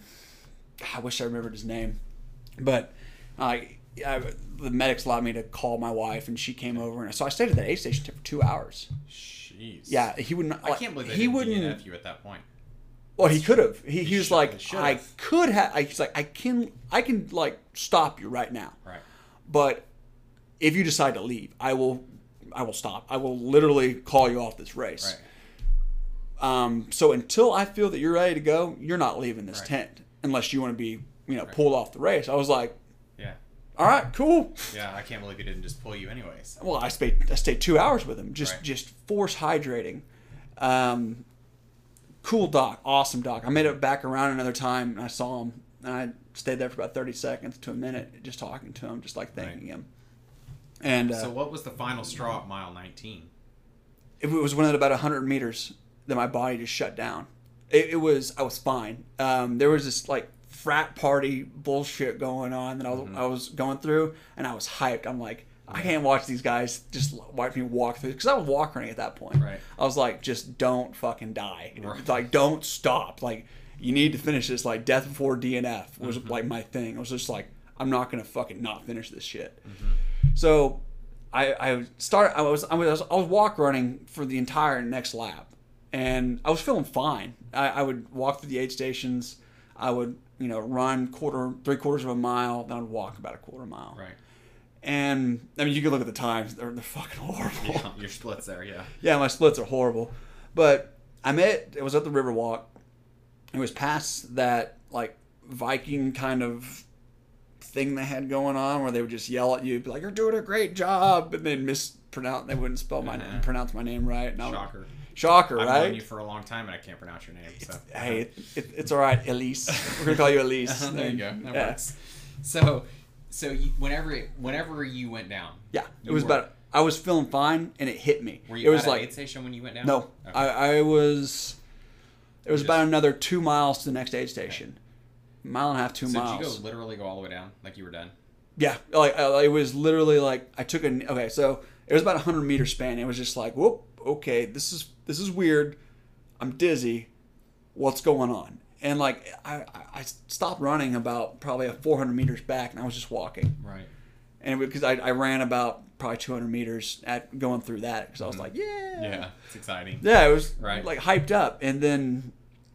I wish I remembered his name, but I, I the medics allowed me to call my wife, and she came over, and so I stayed at that aid station for two hours. Jeez. Yeah, he wouldn't. I like, can't believe they he didn't wouldn't. D N F you at that point. Well, he could have. He, he He was should- like, should I have. could have. I, he's like, I can, I can like stop you right now, Right. but if you decide to leave, I will, I will stop. I will literally call you off this race. Right. Um, so until I feel that you're ready to go, you're not leaving this Right. tent unless you want to be, you know, Right. pulled off the race. I was like, Yeah. all right, cool. Yeah. I can't believe he didn't just pull you anyways. Well, I stayed, I stayed two hours with him, just, Right. just force hydrating. Um, cool doc, awesome doc. I made it back around another time, and I saw him, and I stayed there for about thirty seconds to a minute, just talking to him, just like thanking Right. him. And uh, So what was the final straw at mile nineteen? it was when at about one hundred meters that my body just shut down. It, it was I was fine. Um, there was this like frat party bullshit going on that I was, Mm-hmm. I was going through, and I was hyped. I'm like, I can't watch these guys just watch me walk through, because I was walk running at that point. Right. I was like, just don't fucking die. Right. Like, don't stop. Like, you need to finish this. Like, death before D N F was Mm-hmm. like my thing. I was just like, I'm not gonna fucking not finish this shit. Mm-hmm. So, I I started. I was I was I was walk running for the entire next lap, and I was feeling fine. I, I would walk through the aid stations. I would you know run quarter three quarters of a mile. Then I'd walk about a quarter mile. Right. And I mean, you can look at the times; they're they're fucking horrible. Yeah, your splits there, yeah. Yeah, my splits are horrible. But I met, it was at the Riverwalk. It was past that, like, Viking kind of thing they had going on where they would just yell at you, be like, you're doing a great job. And they'd mispronounce, they wouldn't spell my Uh-huh. name, pronounce my name right. And I would- Shocker. Shocker, I've right? known you for a long time and I can't pronounce your name. So. Hey, it, it, it's all right, Elise. We're going to call you Elise. there you go. That Yeah. works. So, so you, whenever it, whenever you went down, Yeah, it You was were- about, I was feeling fine and it hit me. were you it was at like, an aid station when you went down? no, Okay. I, I was, it was Just- about another two miles to the next aid station. Mile and a half, two so miles. did you go literally go all the way down, like you were done? Yeah, like uh, it was literally like I took a okay, so it was about a hundred meter span. It was just like, whoop, okay, this is this is weird. I'm dizzy. What's going on? And like I, I I stopped running about probably a four hundred meters back, and I was just walking. Right. And because I, I ran about probably two hundred meters at going through that, because I was like, yeah, Yeah, it's exciting. yeah, it was Right. like hyped up. And then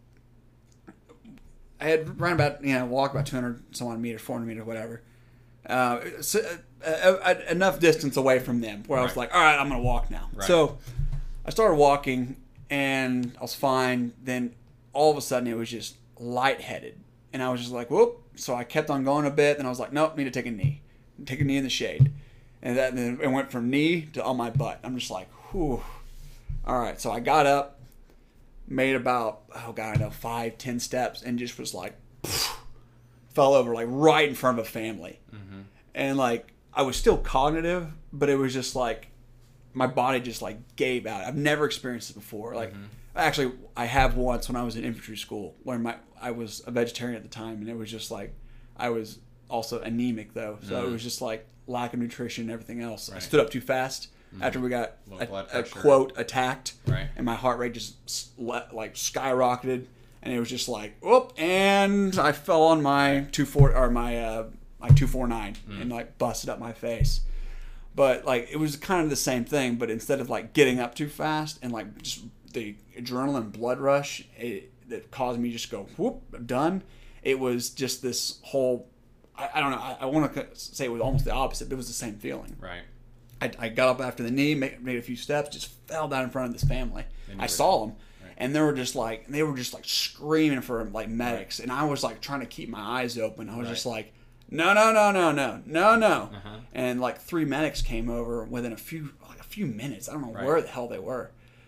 I had run about, you know, walked about two hundred some odd meters, four hundred meters, whatever. Uh, so, uh, uh, enough distance away from them where I was Right. like, all right, I'm going to walk now. Right. So I started walking and I was fine. Then all of a sudden it was just lightheaded. And I was just like, whoop. So I kept on going a bit. Then I was like, nope, need to take a knee. Take a knee in the shade. And that, then it went from knee to on my butt. I'm just like, whew. All right. So I got up, made about, oh God, I know, five, ten steps, and just was like, fell over like right in front of a family. Mm-hmm. And like, I was still cognitive, but it was just like, my body just like gave out. I've never experienced it before. Like, Mm-hmm. actually, I have once when I was in infantry school, where my I was a vegetarian at the time, and it was just like, I was also anemic though, so Mhm. it was just like lack of nutrition and everything else. I Right. stood up too fast Mhm. after we got Low a, blood a pressure. quote attacked, Right. and my heart rate just s- le- like skyrocketed, and it was just like, whoop, and I fell on my two four or my uh, my two four nine Mm. and like busted up my face. But like it was kind of the same thing, but instead of like getting up too fast and like just the adrenaline blood rush it, that caused me to just go whoop, I'm done. It was just this whole, I, I don't know, I, I want to say it was almost the opposite, but it was the same feeling. Right. I, I got up after the knee, made, made a few steps, just fell down in front of this family. And you I were saw them, Right. and they were just like, they were just like screaming for like medics, and I was like trying to keep my eyes open. I was Right. just like, no, no, no, no, no, no, no. Uh-huh. And like three medics came over within a few like a few minutes. I don't know Right. where the hell they were.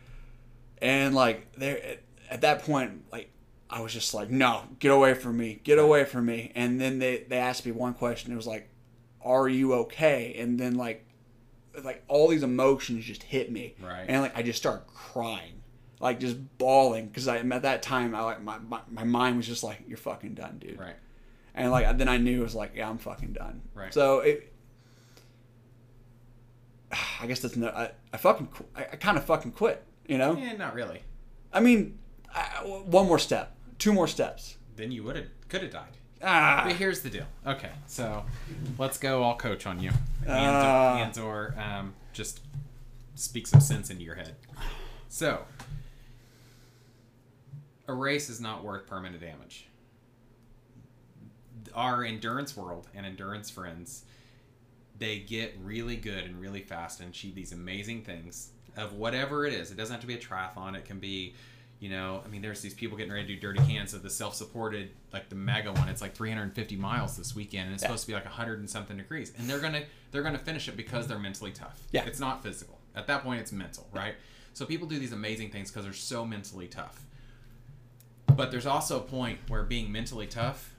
And like they at, at that point, like I was just like, no, get away from me, get away from me. And then they they asked me one question. It was like, are you okay? And then like like all these emotions just hit me. Right. And like I just started crying, like just bawling, because I at that time I like my, my my mind was just like, you're fucking done, dude. Right. And like then I knew it was like, yeah, I'm fucking done. Right. So it, I guess that's no. I, I fucking qu- I, I kind of fucking quit. You know. Yeah, not really. I mean, I, one more step, two more steps. Then you would have, could have died. Ah. But here's the deal. Okay, so let's go. I'll coach on you. Ah. Anzor, um, just speak some sense into your head. So, a race is not worth permanent damage. Our endurance world and endurance friends, they get really good and really fast and achieve these amazing things of whatever it is. It doesn't have to be a triathlon. It can be, you know, I mean, there's these people getting ready to do dirty cans of the self-supported, like the mega one. It's like three hundred fifty miles this weekend, and it's Yeah. supposed to be like one hundred and something degrees. And they're gonna they're gonna finish it because they're mentally tough. Yeah. It's not physical. At that point, it's mental, right? So people do these amazing things because they're so mentally tough. But there's also a point where being mentally tough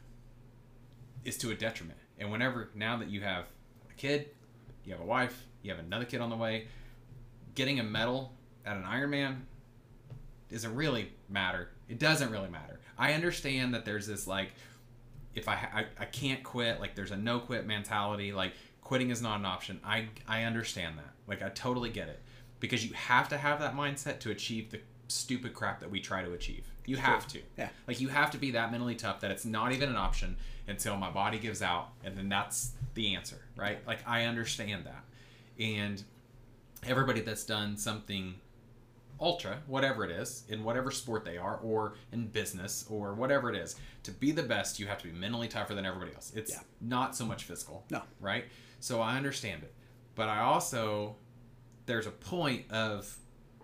is to a detriment. And whenever, now that you have a kid, you have a wife, you have another kid on the way, getting a medal at an Ironman doesn't really matter. It doesn't really matter. I understand that there's this, like, if I, I, I can't quit, like there's a no quit mentality, like quitting is not an option. I, I understand that. Like, I totally get it. Because you have to have that mindset to achieve the stupid crap that we try to achieve. You have to. Yeah. Like, you have to be that mentally tough that it's not even an option until my body gives out, and then that's the answer, right? Like, I understand that. And everybody that's done something ultra, whatever it is, in whatever sport they are, or in business, or whatever it is, to be the best, you have to be mentally tougher than everybody else. It's yeah. not so much physical. No. Right? So I understand it. But I also, there's a point of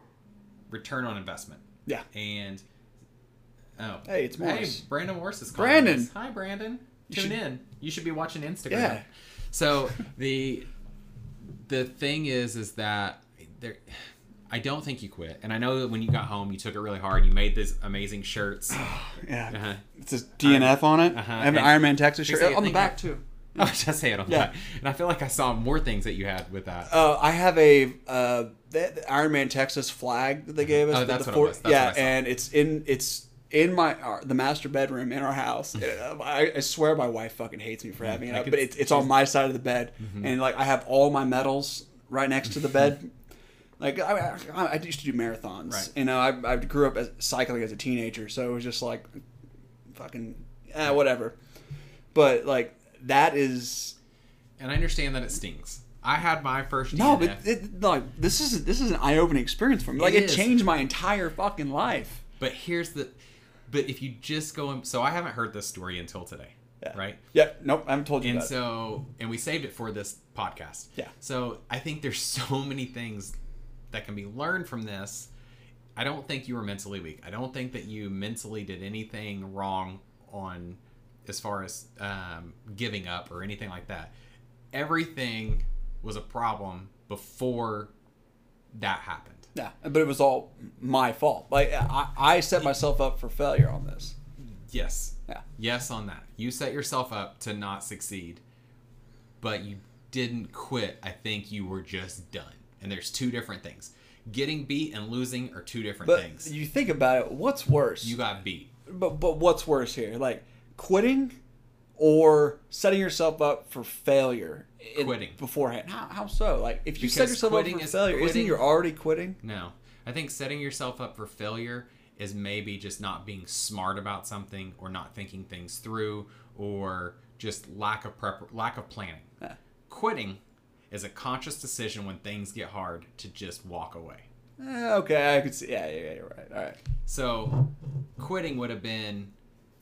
return on investment. Yeah. And, oh. Hey, it's Morris. Hey, Brandon Morris is calling Brandon. us. Hi, Brandon. You Tune should- in. You should be watching Instagram. Yeah. So the the thing is, is that there, I don't think you quit. And I know that when you got home, you took it really hard. You made these amazing shirts. Yeah. Uh-huh. It says D N F on it. Uh-huh. I have an And- Ironman Texas They shirt say- on the they back have- too. Oh, just say it on Yeah. that. And I feel like I saw more things that you had with that. Uh, I have a uh, the, the Ironman Texas flag that they gave us. Oh, the- that's the what it was. That's yeah, what I saw. and it's in it's in my our, the master bedroom in our house. Uh, I, I swear my wife fucking hates me for having it, I up, could- but it's it's on my side of the bed, Mm-hmm. and like I have all my medals right next to the bed. Like I, I, I used to do marathons, Right. you know. I, I grew up as, cycling as a teenager, so it was just like, fucking, eh, whatever. But like that is And I understand that it stings. I had my first no, D N F. but it, like this is this is an eye opening experience for me. Like It it, is. changed my entire fucking life. But here's the, but if you just go and, so I haven't heard this story until today, Yeah. right? Yeah, nope, I haven't told you And about it. so, and we saved it for this podcast. Yeah. So I think there's so many things that can be learned from this. I don't think you were mentally weak. I don't think that you mentally did anything wrong on, as far as um, giving up or anything like that. Everything was a problem before that happened. Yeah, but it was all my fault. Like I, I set myself up for failure on this. Yes. Yeah. Yes on that. You set yourself up to not succeed, but you didn't quit. I think you were just done. And there's two different things. Getting beat and losing are two different But things. you think about it, what's worse? You got beat. But but what's worse here? Like quitting or setting yourself up for failure in- Quitting. beforehand. How, how so? Like if you set Because yourself up quitting for is- failure, isn't quitting- you already quitting? No. I think setting yourself up for failure is maybe just not being smart about something, or not thinking things through, or just lack of prep, lack of planning. Yeah. Quitting is a conscious decision when things get hard to just walk away. Eh, okay, I could see. Yeah, yeah, yeah, you're right. All right. So quitting would have been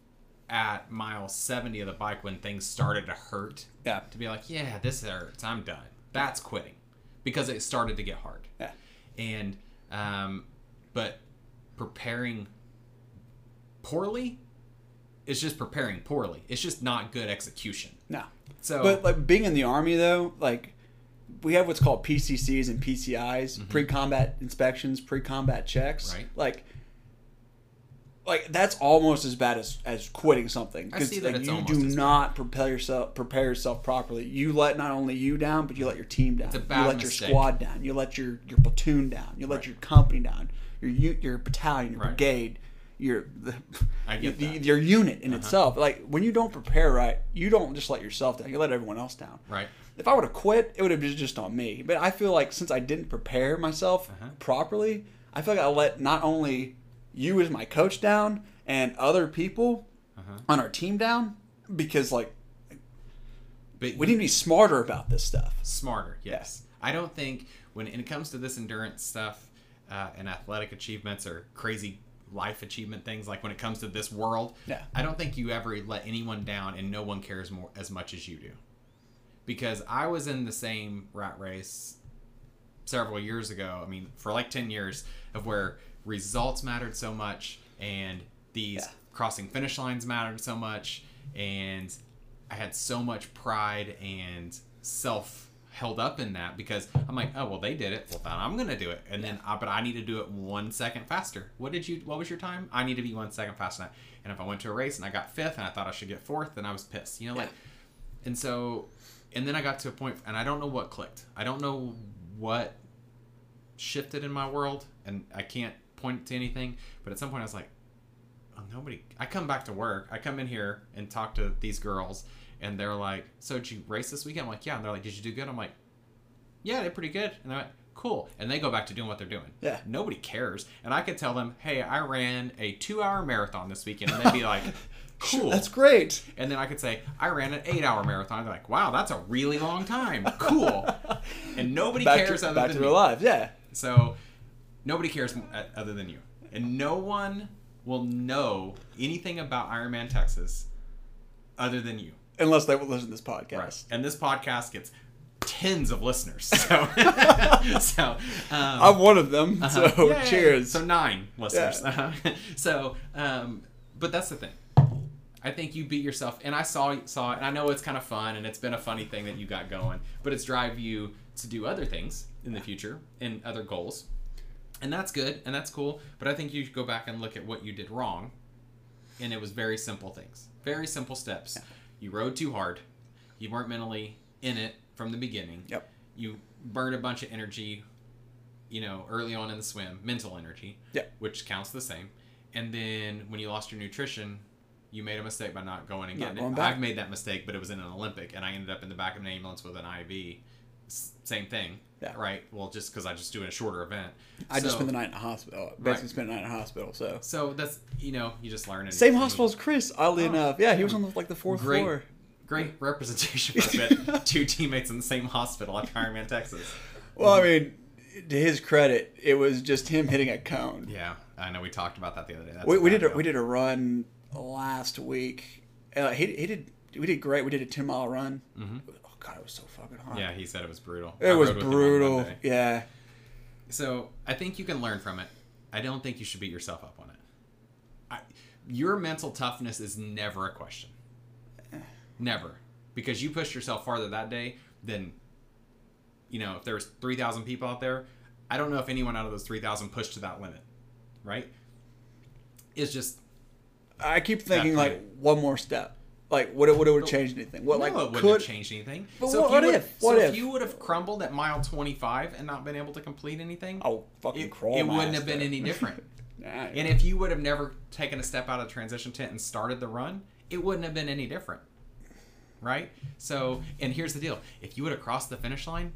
at mile seventy of the bike when things started to hurt. Yeah. To be like, yeah, this hurts. I'm done. That's quitting, because it started to get hard. Yeah. And, um, but preparing poorly is just preparing poorly. It's just not good execution. No. So, But like being in the army though, like we have what's called P C Cs and P C Is, pre-combat inspections, pre-combat checks. Right. Like, like that's almost as bad as, as quitting something. I see that like, it's you almost do as not prepare yourself prepare yourself properly. You let not only you down, but you let your team down. It's a you bad let mistake. your squad down. You let your, your platoon down. You let Right. your company down. Your u- your battalion, your Right. brigade. Your the, I get the- that. your unit in Uh-huh. itself. Like when you don't prepare right, you don't just let yourself down. You let everyone else down. right. If I would have quit, it would have been just on me. But I feel like since I didn't prepare myself Uh-huh. properly, I feel like I let not only you as my coach down and other people Uh-huh. on our team down, because like But we need to be smarter about this stuff. Smarter, yes. I don't think when it comes to this endurance stuff uh, and athletic achievements or crazy life achievement things, like when it comes to this world, Yeah. I don't think you ever let anyone down, and no one cares more as much as you do. Because I was in the same rat race several years ago. I mean, for like ten years, of where results mattered so much, and these Yeah. crossing finish lines mattered so much, and I had so much pride and self held up in that because I'm like, oh well, they did it. Well, then I'm gonna do it, and then I, but I need to do it one second faster. What did you? What was your time? I need to be one second faster. And if I went to a race and I got fifth, and I thought I should get fourth, then I was pissed. You know, like, and so, and then I got to a point, and I don't know what clicked. I don't know what shifted in my world, and I can't point to anything. But at some point, I was like, oh, nobody. I come back to work. I come in here and talk to these girls. And they're like, so did you race this weekend? I'm like, yeah. And they're like, did you do good? I'm like, yeah, I did pretty good. And they're like, cool. And they go back to doing what they're doing. Yeah. Nobody cares. And I could tell them, hey, I ran a two-hour marathon this weekend. And they'd be like, cool. That's great. And then I could say, I ran an eight-hour marathon. They're like, wow, that's a really long time. Cool. And nobody back cares to, other back than to me. their lives, yeah. So nobody cares other than you. And no one will know anything about Ironman Texas other than you. Unless they will listen to this podcast. Right. And this podcast gets tens of listeners. So, so um, I'm one of them. uh-huh. So Yay. cheers. So nine listeners. Yeah. Uh-huh. So, um, but that's the thing. I think you beat yourself, and I saw saw it, and I know it's kind of fun, and it's been a funny thing that you got going, but it's drive you to do other things in the future and other goals, and that's good and that's cool. But I think you should go back and look at what you did wrong, and it was very simple things, very simple steps. Yeah. You rode too hard. You weren't mentally in it from the beginning. Yep. You burned a bunch of energy, you know, early on in the swim, mental energy, yep. which counts the same. And then when you lost your nutrition, you made a mistake by not going and Not getting going it. back. I've made that mistake, but it was in an Olympic, and I ended up in the back of an ambulance with an I V. S- Same thing, yeah. right? Well, just because I just do a shorter event. I so, just spent the night in a hospital. Basically right. spent the night in a hospital, so. So that's, you know, you just learn. And, Same hospital as Chris, oddly oh, enough. Yeah, he was on the, like the fourth great, floor. Great representation of it. Two teammates in the same hospital at Ironman Texas. Well, I mean, to his credit, it was just him hitting a cone. Yeah, I know. We talked about that the other day. That's we we did a, deal. we did a run last week. Uh, he he did we did great. We did a ten mile run. Mm-hmm. Oh god, it was so fucking hot. Yeah, he said it was brutal. It I was rode with him on brutal. Monday. Yeah. So I think you can learn from it. I don't think you should beat yourself up on it. I, your mental toughness is never a question. Never. Because you pushed yourself farther that day than, you know, if there was three thousand people out there, I don't know if anyone out of those three thousand pushed to that limit. Right? It's just... I keep thinking, like, one more step. Like, would it would it would have changed anything? What, no, like, it wouldn't could... have changed anything. But so what if? You if? What so if? if you would have crumbled at mile twenty-five and not been able to complete anything, Oh, fucking it, crawl it my wouldn't ass have been there. any different. Nah, And if you would have never taken a step out of the transition tent and started the run, it wouldn't have been any different. Right? So, and here's the deal. If you would have crossed the finish line,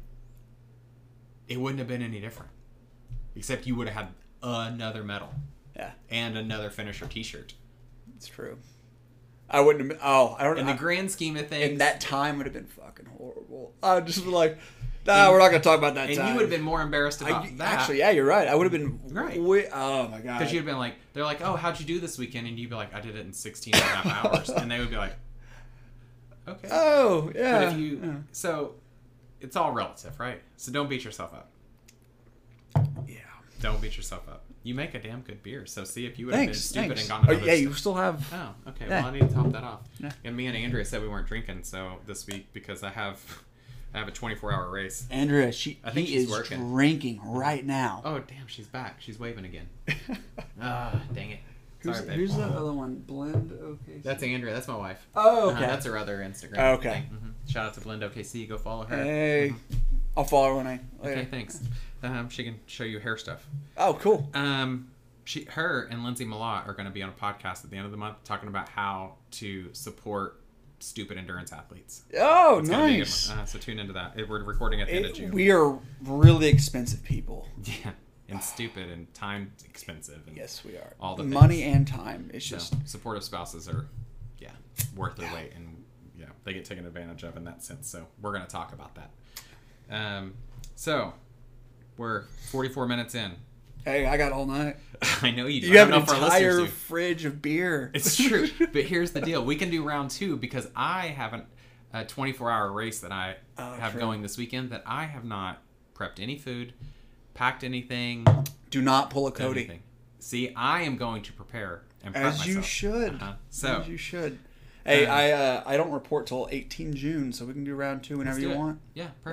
it wouldn't have been any different. Except you would have had another medal. Yeah. And another finisher t-shirt. It's true. I wouldn't have been... Oh, I don't know. In the grand scheme of things... And that time would have been fucking horrible. I would just be like, nah, and, we're not going to talk about that and time. you would have been more embarrassed about I, that. Actually, yeah, you're right. I would have been... Right. Way, oh, my God. Because you'd have been like... They're like, oh, how'd you do this weekend? And you'd be like, I did it in sixteen and a half hours. And they would be like... Okay. Oh, yeah. But if you, yeah. so it's all relative, right? So don't beat yourself up. Yeah. Don't beat yourself up. You make a damn good beer. So see if you would have been Thanks, stupid thanks. and gone Oh, another yeah, step. you still have... Oh, okay. Yeah. Well, I need to top that off. Yeah. And me and Andrea said we weren't drinking, so this week because I have, I have a twenty-four hour race. Andrea, she I think he she's is working. drinking right now. Oh damn, she's back. She's waving again. Ah, dang it. Who's, Sorry, babe. who's the other one? Blend O K C. That's Andrea. That's my wife. Oh, Uh, okay. that's her other Instagram. Oh, okay. thing. Mhm. Shout out to Blend O K C. Go follow her. Hey, Mhm. I'll follow her when I. Later. Okay, thanks. Um, she can show you hair stuff. Oh, cool. Um, she, her, and Lindsay Malott are going to be on a podcast at the end of the month talking about how to support stupid endurance athletes. Oh, It's gonna be a good nice. one. Uh, so tune into that. It- We're recording at the end of It- June. we are really expensive people. Yeah, and stupid and time expensive. And Yes, we are. All the money things. and time. It's So just supportive spouses are, yeah, worth their weight, and yeah, they get taken advantage of in that sense. So we're going to talk about that. Um, so we're forty-four minutes in. hey, I got all night. I know you do. You I have don't an know if our listeners entire do. fridge of beer. It's true. But here's the deal. We can do round two because I haven't a twenty-four hour race that I Oh, have true. going this weekend that I have not prepped any food, packed anything, Do not pull a done Cody. anything. See, I am going to prepare and prep As myself. you should. Uh-huh. So, As you should. Hey, Um, I uh, I don't report till eighteen June, so we can do round two whenever let's do you it. want. Yeah, perfect.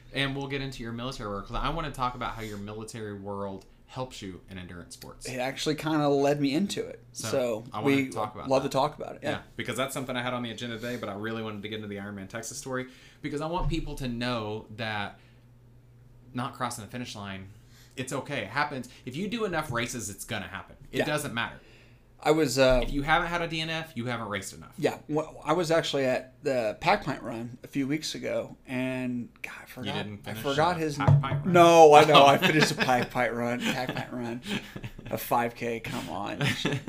And we'll get into your military work because I want to talk about how your military world helps you in endurance sports. It actually kind of led me into it. So, so I want we to talk about love that. to talk about it. Yeah. yeah, because that's something I had on the agenda today, but I really wanted to get into the Ironman Texas story because I want people to know that not crossing the finish line, it's okay. It happens. If you do enough races, it's going to happen. It Yeah. doesn't matter. I was. Uh, If you haven't had a D N F, you haven't raced enough. yeah, well, I was actually at the Pack Pint Run a few weeks ago, and God, I forgot. didn't I finish forgot a his. Pack Pint Run? No, I know. Oh. I finished a Pack Pint Run. Pack Pint Run, a five K. Come on.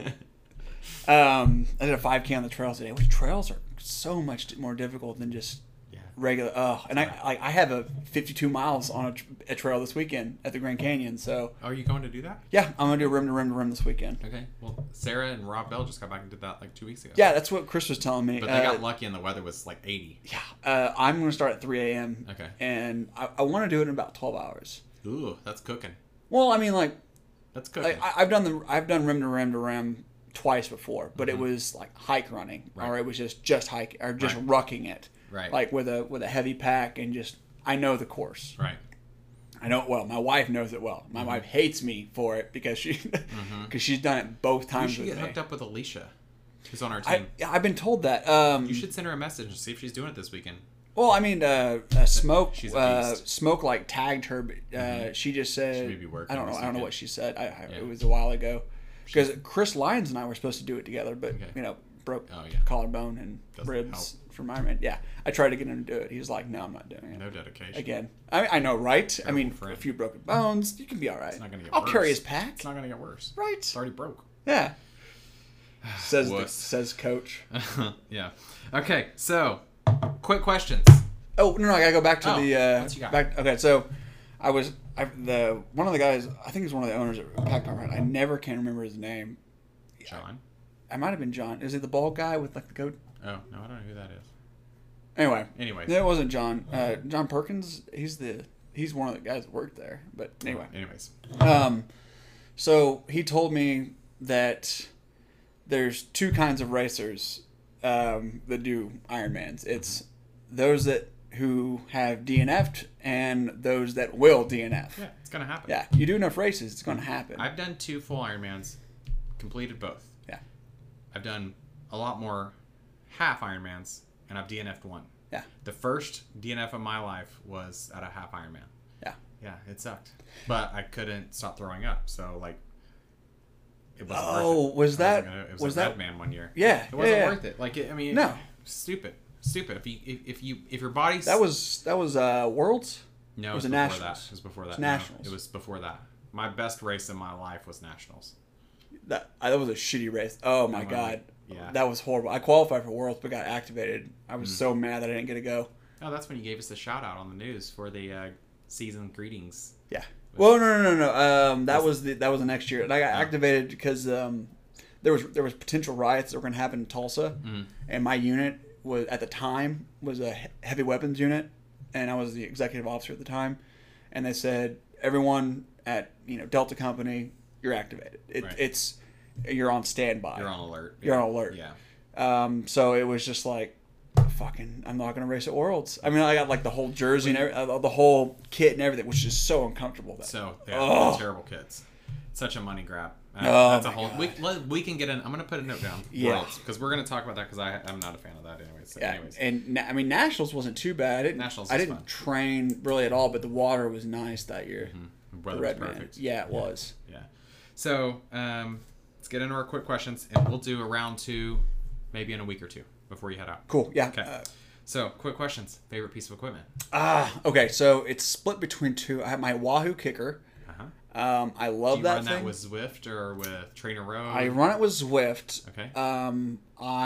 Um, I did a five K on the trails today. Which trails are so much more difficult than just Yeah. regular. Oh, and I like I have a fifty-two miles on a, tr- a trail this weekend at the Grand Canyon. So Are you going to do that? yeah, I'm gonna do rim to rim to rim this weekend. Okay. Well, Sarah and Rob Bell just got back and did that like two weeks ago. Yeah, that's what Chris was telling me. But they Uh, got lucky and the weather was like eighty. Yeah, uh, I'm gonna start at three a.m. Okay. and I, I want to do it in about twelve hours. Ooh, that's cooking. Well, I mean, like That's cooking. I, I've done the I've done rim to rim to rim twice before, but Mhm. it was like hike running, Right. or it was just just hike or just Right. rucking it, Right. like with a with a heavy pack and just I know the course. right. I know it well. My wife knows it well. My Mhm. wife hates me for it because she because she's done it both You times should with get me. hooked up with Alicia, who's on our I, team. yeah, I've been told that. Um, You should send her a message and see if she's doing it this weekend. Well, I mean, uh, uh, Smoke. She's a uh, beast. Smoke like tagged her. But, uh, Mhm. She just said, She may be working I don't know. this I don't know weekend. what she said. I, I, Yeah. It was a while ago. Because Chris Lyons and I were supposed to do it together, but Okay. you know, broke Oh, yeah. collarbone and Doesn't ribs from Ironman. Yeah, I tried to get him to do it. He was like, "No, I'm not doing it." No dedication. Again, I mean, I know, right? I Terrible mean, friend. a few broken bones, you can be all right. It's not gonna get I'll worse. carry his pack. It's not going to get worse. Right? It's already broke. Yeah. Says the, Wuss. says coach. yeah. Okay, so quick questions. Oh no, no, I gotta go back to Oh, the uh, what you got? back. Okay, so I was I, the one of the guys. I think he's one of the owners at Pack Pint Run. I never can remember his name. John? I might have been John. Is it the bald guy with like the goat? Oh, no, I don't know who that is. Anyway, Anyways. no, it wasn't John. Uh, John Perkins. He's the he's one of the guys that worked there. But anyway, Anyways. um, so he told me that there's two kinds of racers um, that do Ironmans. It's those that who have D N F'd and those that will D N F. Yeah, it's going to happen. Yeah, you do enough races, it's going to happen. I've done two full Ironmans, completed both. Yeah. I've done a lot more half Ironmans, and I've D N F'd one. Yeah. The first D N F of my life was at a half Ironman. Yeah. Yeah, it sucked. But I couldn't stop throwing up, so, like, it wasn't Oh, worth it. was I that- wasn't gonna- it was, was a that- Red Man one year. Yeah, It wasn't yeah, yeah. worth it. Like, it, I mean, No. stupid. Stupid. If you, if, if you, if your body's... That was that was uh, Worlds. No, it was was it before Nationals? that. It was before that. It's No, Nationals. it was before that. My best race in my life was Nationals. That uh, that was a shitty race. Oh my No, god, yeah. that was horrible. I qualified for Worlds but got activated. I was Mm. so mad that I didn't get to go. Oh, that's when you gave us the shout out on the news for the uh, season greetings. Yeah. Well, no, no, no, no. Um, that Was- was the that was the next year, and I got Oh. activated because um, there was there was potential riots that were going to happen in Tulsa, Mm. and my unit was at the time was a he- heavy weapons unit, and I was the executive officer at the time, and they said everyone at you know Delta Company, you're activated. It, Right. It's you're on standby. You're on alert. You're Yeah. on alert. Yeah. Um, so it was just like, fucking, I'm not gonna race at Worlds. I mean, I got like the whole jersey and every, uh, the whole kit and everything, which is so uncomfortable. That, So, yeah, Oh. they're terrible kids. Such a money grab. Uh, Oh, that's a my whole. God. We, let- we can get in. I'm gonna put a note down. Yeah. Because we're gonna talk about that because I'm not a fan of that anyways. So yeah, anyways. and na- I mean, Nationals wasn't too bad. I didn't, Nationals I was didn't fun. train really at all, but the water was nice that year. Mhm. The Weather was Red Man. perfect. Yeah, it was. Yeah. So um, let's get into our quick questions, and we'll do a round two, maybe in a week or two before you head out. Cool. Yeah. Okay. Uh, So, quick questions. Favorite piece of equipment? Ah, okay. So it's split between two. I have my Wahoo kicker. Uh huh. Um, I love Do you that run thing. that with Zwift or with Trainer Road? I run it with Zwift. Okay. Um,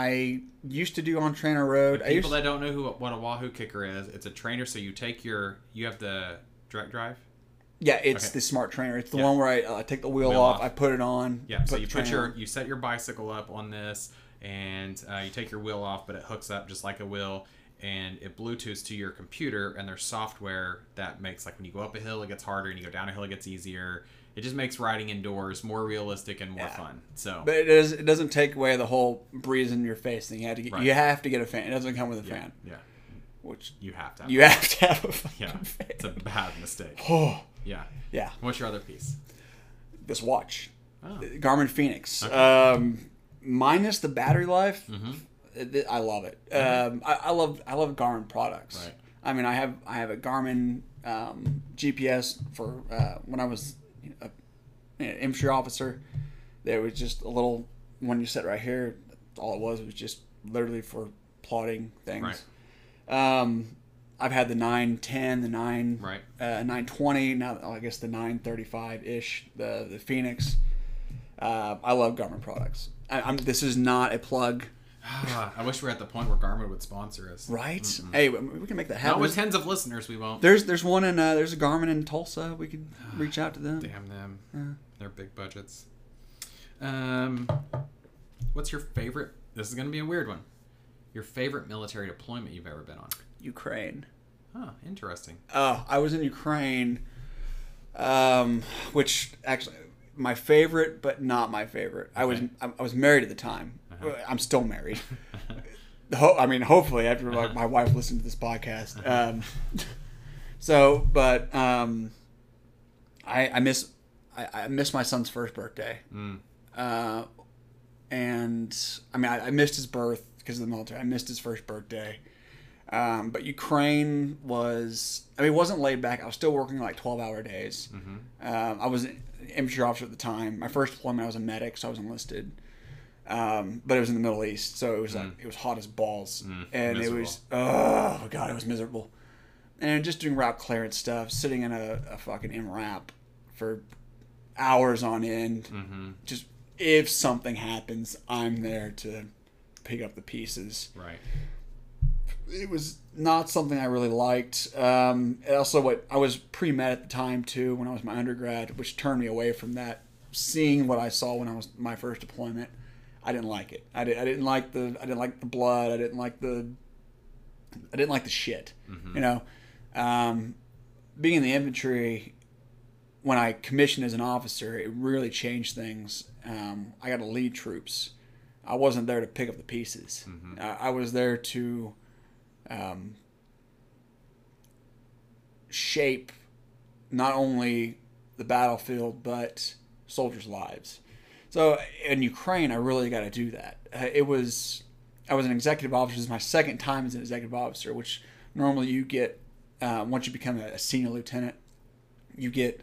I used to do on Trainer Road. I People used that don't know who what a Wahoo kicker is, it's a trainer. So you take your, you have the direct drive. Yeah, it's Okay. the smart trainer. It's the Yeah. one where I uh, take the wheel, Wheel off, off. I put it on. Yeah. So put you the put trainer your, on. you set your bicycle up on this, and uh, you take your wheel off, but it hooks up just like a wheel, and it Bluetooths to your computer. And there's software that makes, like, when you go up a hill, it gets harder, and you go down a hill, it gets easier. It just makes riding indoors more realistic and more Yeah. fun. So. But it does. It doesn't take away the whole breeze in your face thing. You have to get. Right. You have to get a fan. It doesn't come with a yeah. fan. Yeah. which You have to have you have to have a fucking Yeah. fan. It's a bad mistake. Oh, Yeah. yeah. What's your other piece? This watch, Oh. Garmin Phoenix, Okay. um, minus the battery life. Mm-hmm. it- I love it. Um, I, I love I love Garmin products. Right. I mean, I have I have a Garmin um, G P S for uh, when I was a, an infantry officer. There was just a little one you set right here. All it was was just literally for plotting things. Right. Um, I've had the nine ten, the nine Right. uh, nine twenty. Now I guess the nine thirty-five ish. The the Phoenix. Uh, I love Garmin products. I, I'm. This is not a plug, I wish we were at the point where Garmin would sponsor us. right? Mm-mm. Hey, we can make that Not happen. with tens of listeners, we won't. There's there's one in uh, there's a Garmin in Tulsa. We could reach out to them. Damn them. Yeah. They're big budgets. Um, what's your favorite? This is going to be a weird one. Your favorite military deployment you've ever been on? Ukraine. Huh, interesting. Oh, I was in Ukraine, um, which actually my favorite, but not my favorite. I was Okay. I, I was married at the time. Uh-huh. I'm still married. Ho- I mean, hopefully after like my wife listened to this podcast. Um, so, but um, I I miss I, I miss my son's first birthday. Mm. Uh, and I mean, I, I missed his birth because of the military. I missed his first birthday. Um, but Ukraine was, I mean, it wasn't laid back. I was still working like twelve hour days. Mm-hmm. Um, I was an infantry officer at the time. My first deployment, I was a medic, so I was enlisted. Um, but it was in the Middle East, so it was like, it was hot as balls. Mm, and miserable. it was, oh God, it was miserable. And just doing route clearance stuff, sitting in a, a fucking M RAP for hours on end. Mm-hmm. Just, if something happens, I'm there to pick up the pieces. Right. It was not something I really liked. Um, and also, what I was pre-med at the time too, when I was my undergrad, which turned me away from that. Seeing what I saw when I was my first deployment, I didn't like it. I, did, I didn't like the I didn't like the blood. I didn't like the I didn't like the shit. Mm-hmm. You know, um, being in the infantry, when I commissioned as an officer, it really changed things. Um, I got to lead troops. I wasn't there to pick up the pieces. Mm-hmm. I, I was there to um, shape not only the battlefield but soldiers' lives. So in Ukraine, I really got to do that. Uh, it was I was an executive officer. This is my second time as an executive officer, which normally you get uh, once you become a, a senior lieutenant, you get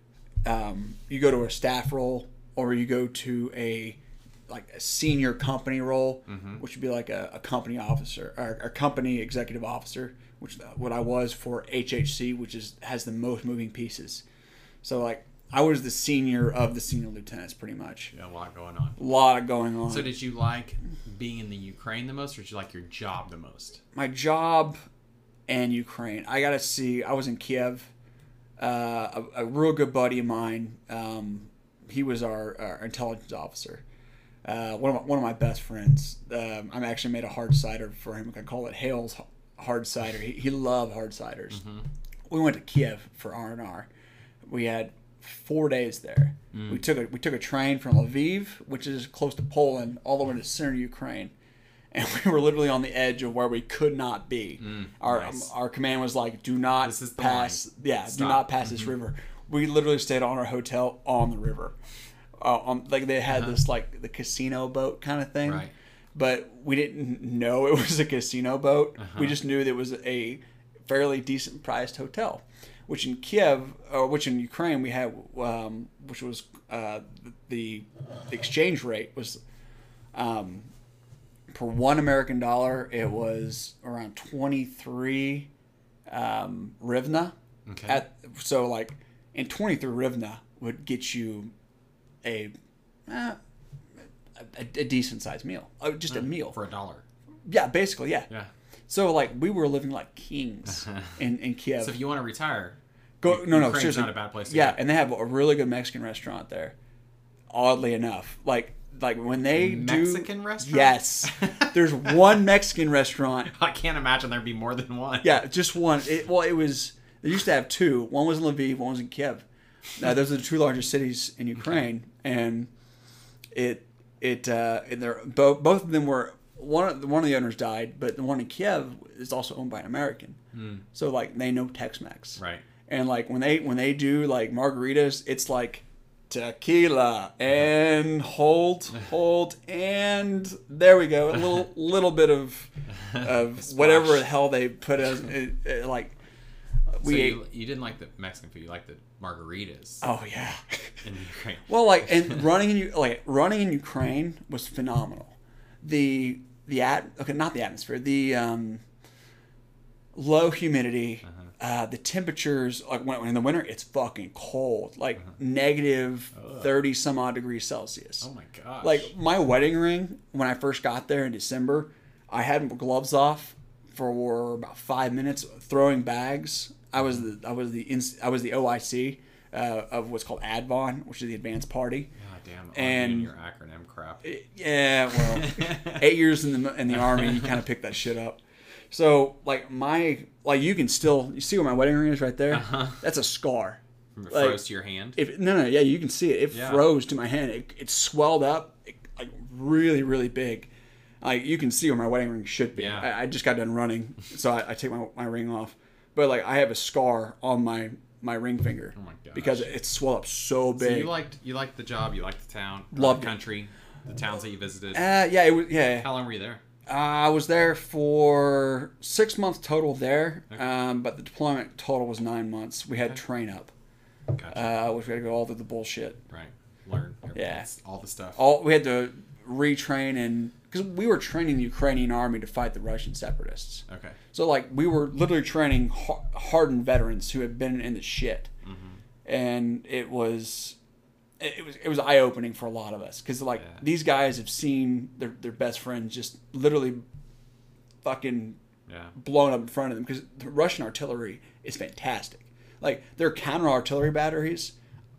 um, you go to a staff role or you go to a like a senior company role, Mm-hmm. which would be like a, a company officer or a company executive officer, which what I was for H H C, which is has the most moving pieces. So like I was the senior of the senior lieutenants, pretty much. Yeah, a lot going on. A lot going on. So did you like being in the Ukraine the most, or did you like your job the most? My job and Ukraine. I got to see. I was in Kiev. Uh, a, a real good buddy of mine. Um, he was our, our intelligence officer. Uh, one of my, one of my best friends. Um, I actually made a hard cider for him. I call it Hale's hard cider. He, he loved hard ciders. Mm-hmm. We went to Kiev for R and R. We had four days there. Mm. We took a we took a train from Lviv, which is close to Poland, all the way to center Ukraine, and we were literally on the edge of where we could not be. Mm, our nice. um, our command was like, "Do not This is the pass, line. yeah, Stop. do not pass this Mhm. river." We literally stayed on our hotel on the river. Uh, on, like they had Uh-huh. this like the casino boat kind of thing, Right. but we didn't know it was a casino boat. Uh-huh. We just knew that it was a fairly decent priced hotel. Which in Kiev, or which in Ukraine, we had, um, which was uh, the, the exchange rate was, um, per one American dollar, it was around twenty-three um, hryvnia. Okay. At so like, and twenty-three hryvnia would get you a uh, a, a decent sized meal, uh, just a meal. For a dollar. Yeah, basically, yeah. Yeah. So like we were living like kings in, in Kiev. So if you want to retire, Go no no Ukraine's seriously. not a bad place to yeah, go. and they have a really good Mexican restaurant there. Oddly enough, like like when they Mexican do, restaurant? Yes, there's one Mexican restaurant. I can't imagine there'd be more than one. Yeah, just one. It, well, it was they used to have two. One was in Lviv, one was in Kiev. Uh, those are the two largest cities in Ukraine, and it it uh, and they're both both of them were one of the, one of the owners died, but the one in Kiev is also owned by an American. Mm. So like they know Tex-Mex, Right. and like when they when they do like margaritas, it's like tequila and hold hold and there we go, a little little bit of of whatever the hell they put as it, it, like we so ate. you, you didn't like the Mexican food. You liked the margaritas. Oh yeah. In Ukraine. Well, like and running in like running in Ukraine was phenomenal. The the at okay not the atmosphere the um, low humidity. Uh-huh. Uh, the temperatures, like when in the winter, it's fucking cold, like uh-huh. negative thirty some odd degrees Celsius. Oh my gosh! Like my wedding ring, when I first got there in December, I had gloves off for about five minutes throwing bags. I was the I was the I was the O I C uh, of what's called ADVON, which is the Advanced Party. God damn! And your acronym crap. Yeah, well, eight years in the in the army, you kind of pick that shit up. So, like, my, like, you can still, you see where my wedding ring is right there? Uh-huh. That's a scar. It like, froze to your hand? If No, no, yeah, you can see it. It yeah. froze to my hand. It, it swelled up, it, like, really, really big. Like, you can see where my wedding ring should be. Yeah. I, I just got done running, so I, I take my, my ring off. But, like, I have a scar on my, my ring finger. Oh, my gosh. Because it swelled up so big. So, you liked, you liked the job, you liked the town, Loved the country, it. the towns that you visited? Uh, yeah, it was, yeah. How long were you there? Uh, I was there for six months total there, okay. um, but the deployment total was nine months. We had okay. train up, gotcha. uh, which we had to go all through the bullshit. Right, learn, yeah, all the stuff. All we had to retrain and because we were training the Ukrainian army to fight the Russian separatists. Okay. So like we were literally training hardened veterans who had been in the shit, mm-hmm. and it was. It was it was eye opening for a lot of us because like yeah. these guys have seen their their best friends just literally fucking yeah. blown up in front of them because the Russian artillery is fantastic. Like their counter artillery batteries,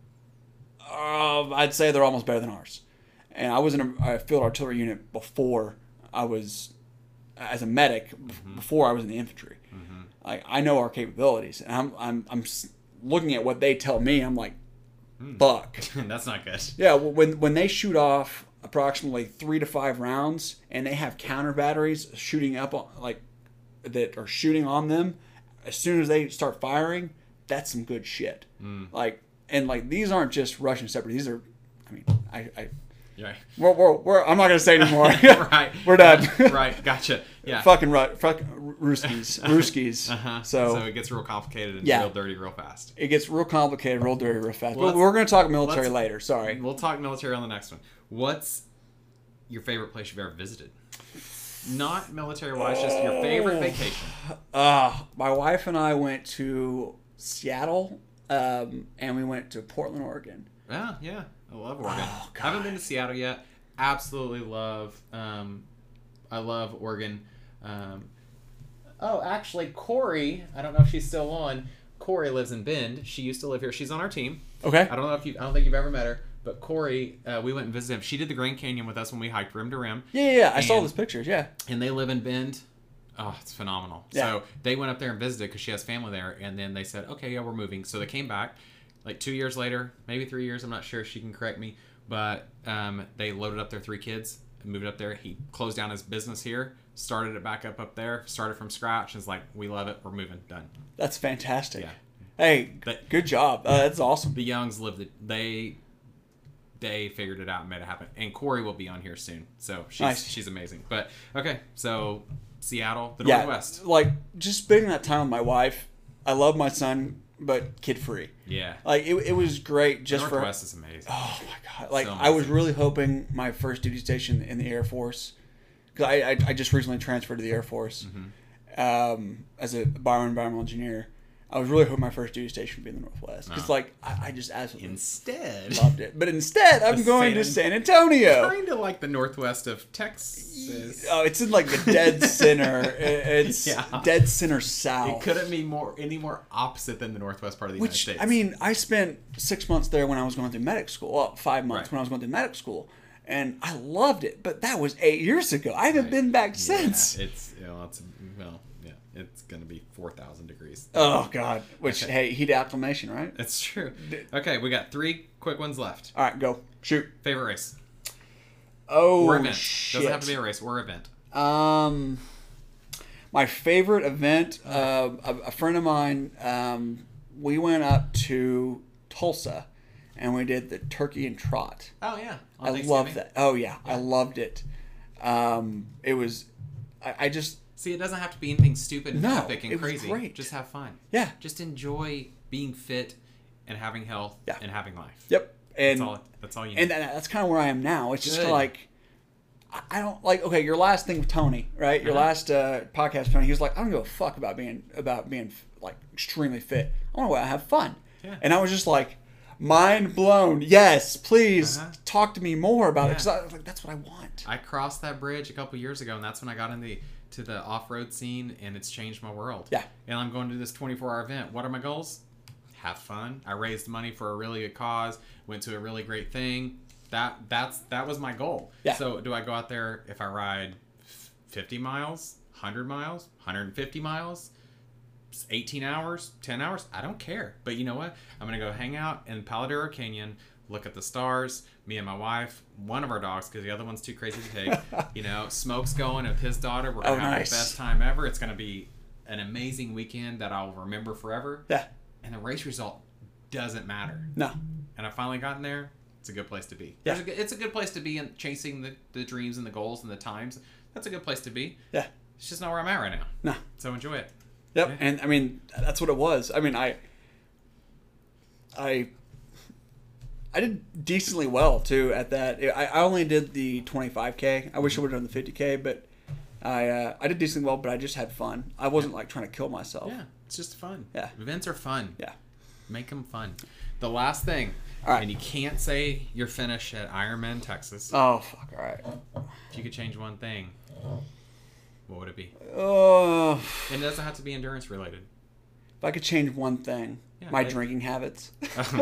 uh, I'd say they're almost better than ours. And I was in a, a field artillery unit before I was as a medic mm-hmm. before I was in the infantry. Mm-hmm. Like I know our capabilities, and I'm I'm I'm looking at what they tell me. I'm like. Fuck. That's not good. Yeah, when when they shoot off approximately three to five rounds, and they have counter batteries shooting up on, like that are shooting on them, as soon as they start firing, that's some good shit. Mm. Like and like these aren't just Russian separatists. These are, I mean, I. I Right. We're, we're, we're, I'm not going to say anymore. Right. We're done. Right. Gotcha. Yeah. Fucking, fuck Ruskies. Ruskies. Uh-huh. So, so it gets real complicated and yeah. real dirty real fast. It gets real complicated, real dirty real fast. Well, but we're going to talk military later. Sorry. We'll talk military on the next one. What's your favorite place you've ever visited? Not military-wise, oh. just your favorite vacation. Uh, my wife and I went to Seattle, um, and we went to Portland, Oregon. Yeah, yeah. I love Oregon. Oh, I haven't been to Seattle yet. Absolutely love. Um, I love Oregon. Um, oh, actually, Corey. I don't know if she's still on. Corey lives in Bend. She used to live here. She's on our team. Okay. I don't know if you. I don't think you've ever met her. But Corey, uh, we went and visited him. She did the Grand Canyon with us when we hiked rim to rim. Yeah, yeah. yeah. I saw those pictures. Yeah. And they live in Bend. Oh, it's phenomenal. Yeah. So they went up there and visited because she has family there. And then they said, okay, yeah, we're moving. So they came back. Like two years later, maybe three years. I'm not sure. She can correct me. But um, they loaded up their three kids and moved up there. He closed down his business here, started it back up up there, started from scratch. And it's like, we love it. We're moving. Done. That's fantastic. Yeah. Hey, but, good job. Uh, that's awesome. The Youngs lived it. They they figured it out and made it happen. And Corey will be on here soon. So she's nice. she's amazing. But okay, so Seattle, the yeah, Northwest. Like just spending that time with my wife. I love my son, but kid free. Yeah. Like it, it was great just the Northwest for is amazing. Oh my god. Like so I was really hoping my first duty station in the Air Force, because I, I I just recently transferred to the Air Force mm-hmm. um, as a bioenvironmental engineer. I was really hoping my first duty station would be in the Northwest. Because, no. like, I, I just absolutely instead loved it. But instead, I'm going San, to San Antonio. Kind of like the Northwest of Texas. Oh, it's in, like, the dead center. It's yeah. dead center south. It couldn't be more any more opposite than the Northwest part of the Which, United States. I mean, I spent six months there when I was going through medic school. Well, five months right. when I was going through medic school. And I loved it. But that was eight years ago. I haven't right. been back since. Yeah, it's, you know, it's, well... It's going to be four thousand degrees. Oh, God. Which, okay. hey, heat acclimation, right? That's true. Okay, we got three quick ones left. All right, go. Shoot. Favorite race? Oh, or event. shit. Doesn't have to be a race or event. Um, my favorite event, uh, a, a friend of mine, um, we went up to Tulsa and we did the turkey and trot. Oh, yeah. On I Thanksgiving. loved that. Oh, yeah, Yeah. I loved it. Um, it was, I, I just, See, it doesn't have to be anything stupid and No, epic and it was crazy. great. Just have fun. yeah, Just enjoy being fit and having health Yeah. and having life. yep. And, That's all, that's all you need. and that, that's kind of where I am now. It's just Good. like, I- I don't like, okay, your last thing with Tony, right? Your Uh-huh. last uh, podcast with Tony, he was like, I don't give a fuck about being, about being like extremely fit. I want to go out and have fun. Yeah. And I was just like, mind blown. Yes, please Uh-huh. talk to me more about it. Yeah. Because I was like, that's what I want. I crossed that bridge a couple years ago, and that's when I got in the to the off-road scene, and it's changed my world. Yeah. And I'm going to this twenty-four hour event. What are my goals? Have fun. I raised money for a really good cause. Went to a really great thing. That that's that was my goal. Yeah. So do I go out there if I ride fifty miles, one hundred miles, one hundred fifty miles, eighteen hours, ten hours? I don't care. But you know what? I'm going to go hang out in Paladero Canyon, look at the stars, me and my wife, one of our dogs, because the other one's too crazy to take. You know, Smoke's going with his daughter. We're going to Oh, have nice. the best time ever. It's going to be an amazing weekend that I'll remember forever. Yeah. And the race result doesn't matter. No. And I finally gotten there. It's a good place to be. Yeah. There's a good, it's a good place to be in chasing the, the dreams and the goals and the times. That's a good place to be. Yeah. It's just not where I'm at right now. No. So enjoy it. Yep. Yeah. And I mean, that's what it was. I mean, I, I, I did decently well too at that. I, I only did the twenty-five K. I wish I would have done the fifty K, but I, uh, I did decently well. But I just had fun. I wasn't like trying to kill myself. Yeah. It's just fun. Yeah. Events are fun. Yeah. Make them fun. The last thing, All right. and you can't say you're finished at Ironman, Texas. Oh fuck! All right. If you could change one thing, what would it be? Oh, And it doesn't have to be endurance related. if I could change one thing, Yeah, my they- drinking habits.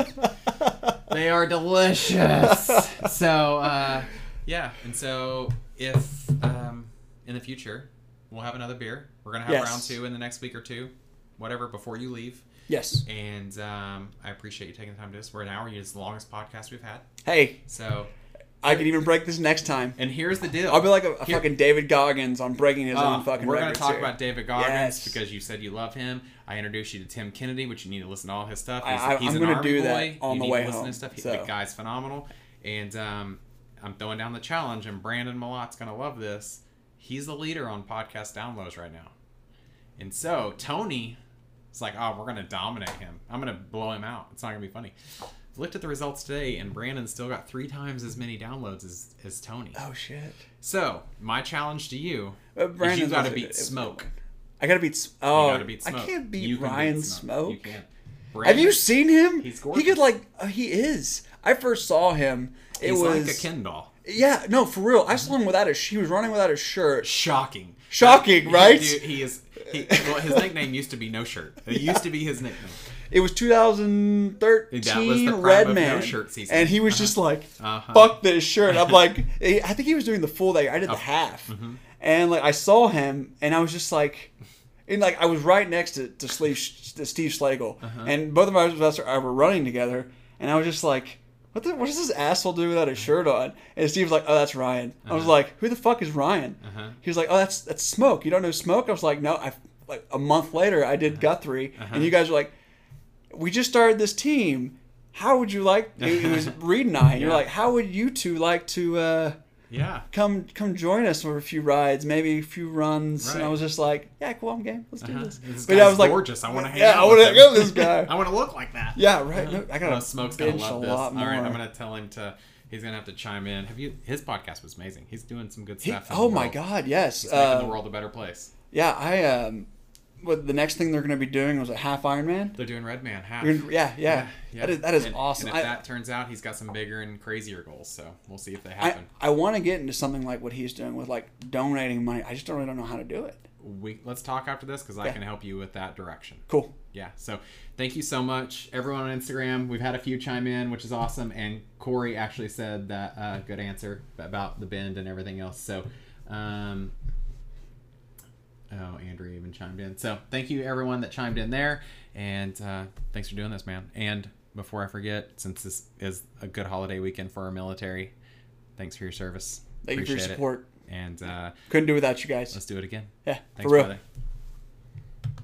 They are delicious. so, uh, yeah. And so, if um, in the future we'll have another beer, we're gonna have Yes. round two in the next week or two, whatever, before you leave. Yes. And um, I appreciate you taking the time to do this. We're an hour. It's the longest podcast we've had. Hey, So, I could even break this next time. and here's the deal. I'll be like a, a Here- fucking David Goggins on breaking his Uh, own fucking we're going records to talk here. about David Goggins Yes. because you said you love him. I introduced you to Tim Kennedy, which you need to listen to all his stuff. I- He's, I- he's I'm an gonna Army do boy. that on You the need way to listen to home, his stuff. He- so. The guy's phenomenal. And um, I'm throwing down the challenge, and Brandon Malot's going to love this. He's the leader on podcast downloads right now. And so Tony is like, oh, we're going to dominate him. I'm going to blow him out. It's not going to be funny. Looked at the results today, and Brandon still got three times as many downloads as, as Tony. Oh shit! So my challenge to you Uh, is you Brandon's got to also beat good. It was a Smoke. good one. I gotta beat. S- Oh, You gotta beat Smoke. I can't beat You can Ryan beat Smoke. You can. Have Brandon, you seen him? He's He gorgeous. could like. Uh, he is. I first saw him. It He's was like a Ken doll. Yeah, no, for real. I saw him without his. He was running without his shirt. Shocking. Shocking, He- right? Dude, he is. He, well, his nickname used to be No Shirt. It used to be his nickname. It was two thousand thirteen That was the prime Red of Man, no shirt season. and he was Uh-huh. just like, Uh-huh. "Fuck this shirt." I'm like, I think he was doing the full day. I did the Oh. half, Mm-hmm. and like I saw him, and I was just like, and like I was right next to to Steve, to Steve Schlegel, Uh-huh. and both of us are, were running together, and I was just like, "What the? What does this asshole do without a shirt on?" And Steve was like, "Oh, that's Ryan." I was Uh-huh. like, "Who the fuck is Ryan?" Uh-huh. He was like, "Oh, that's that's Smoke. You don't know Smoke?" I was like, "No." I like a month later, I did Guthrie, Uh-huh. and you guys were like, "We just started this team. How would you like?" It, it was Reed and I. And you're Yeah. like, "How would you two like to uh, Yeah. come come join us for a few rides, maybe a few runs?" And I Right. was just like, "Yeah, cool, I'm game. Let's do Uh-huh. this." This But guy's I was like, gorgeous. I want to hang yeah, out I with want to him. go with this guy. I want to look like that. Yeah, right. No, I I gotta know Smoke's gonna bench love a this. lot All right, more. I'm gonna tell him to. He's gonna have to chime in. Have you? His podcast was amazing. He's doing some good He- stuff. in oh the my world. God, yes. He's making Uh, the world a better place. yeah, I um, what the next thing they're going to be doing was a half Ironman. They're doing Red Man half. You're gonna- Yeah, yeah, Yeah, That is that is and, awesome. And if I, that turns out, he's got some bigger and crazier goals. So we'll see if they I, happen. I want to get into something like what he's doing with like donating money. I just don't really don't know how to do it. we let's talk after this because I Yeah. can help you with that direction. Cool. Yeah. So thank you so much, everyone on Instagram. We've had a few chime in, which is awesome. And Corey actually said that uh, good answer about the bend and everything else. So, um, oh, Andrew even chimed in. So thank you everyone that chimed in there, and uh, thanks for doing this, man. And before I forget, since this is a good holiday weekend for our military, thanks for your service. Thank you for your Appreciate it. support. And uh, Couldn't do without you guys. let's do it again. Yeah, Thanks, for real. brother.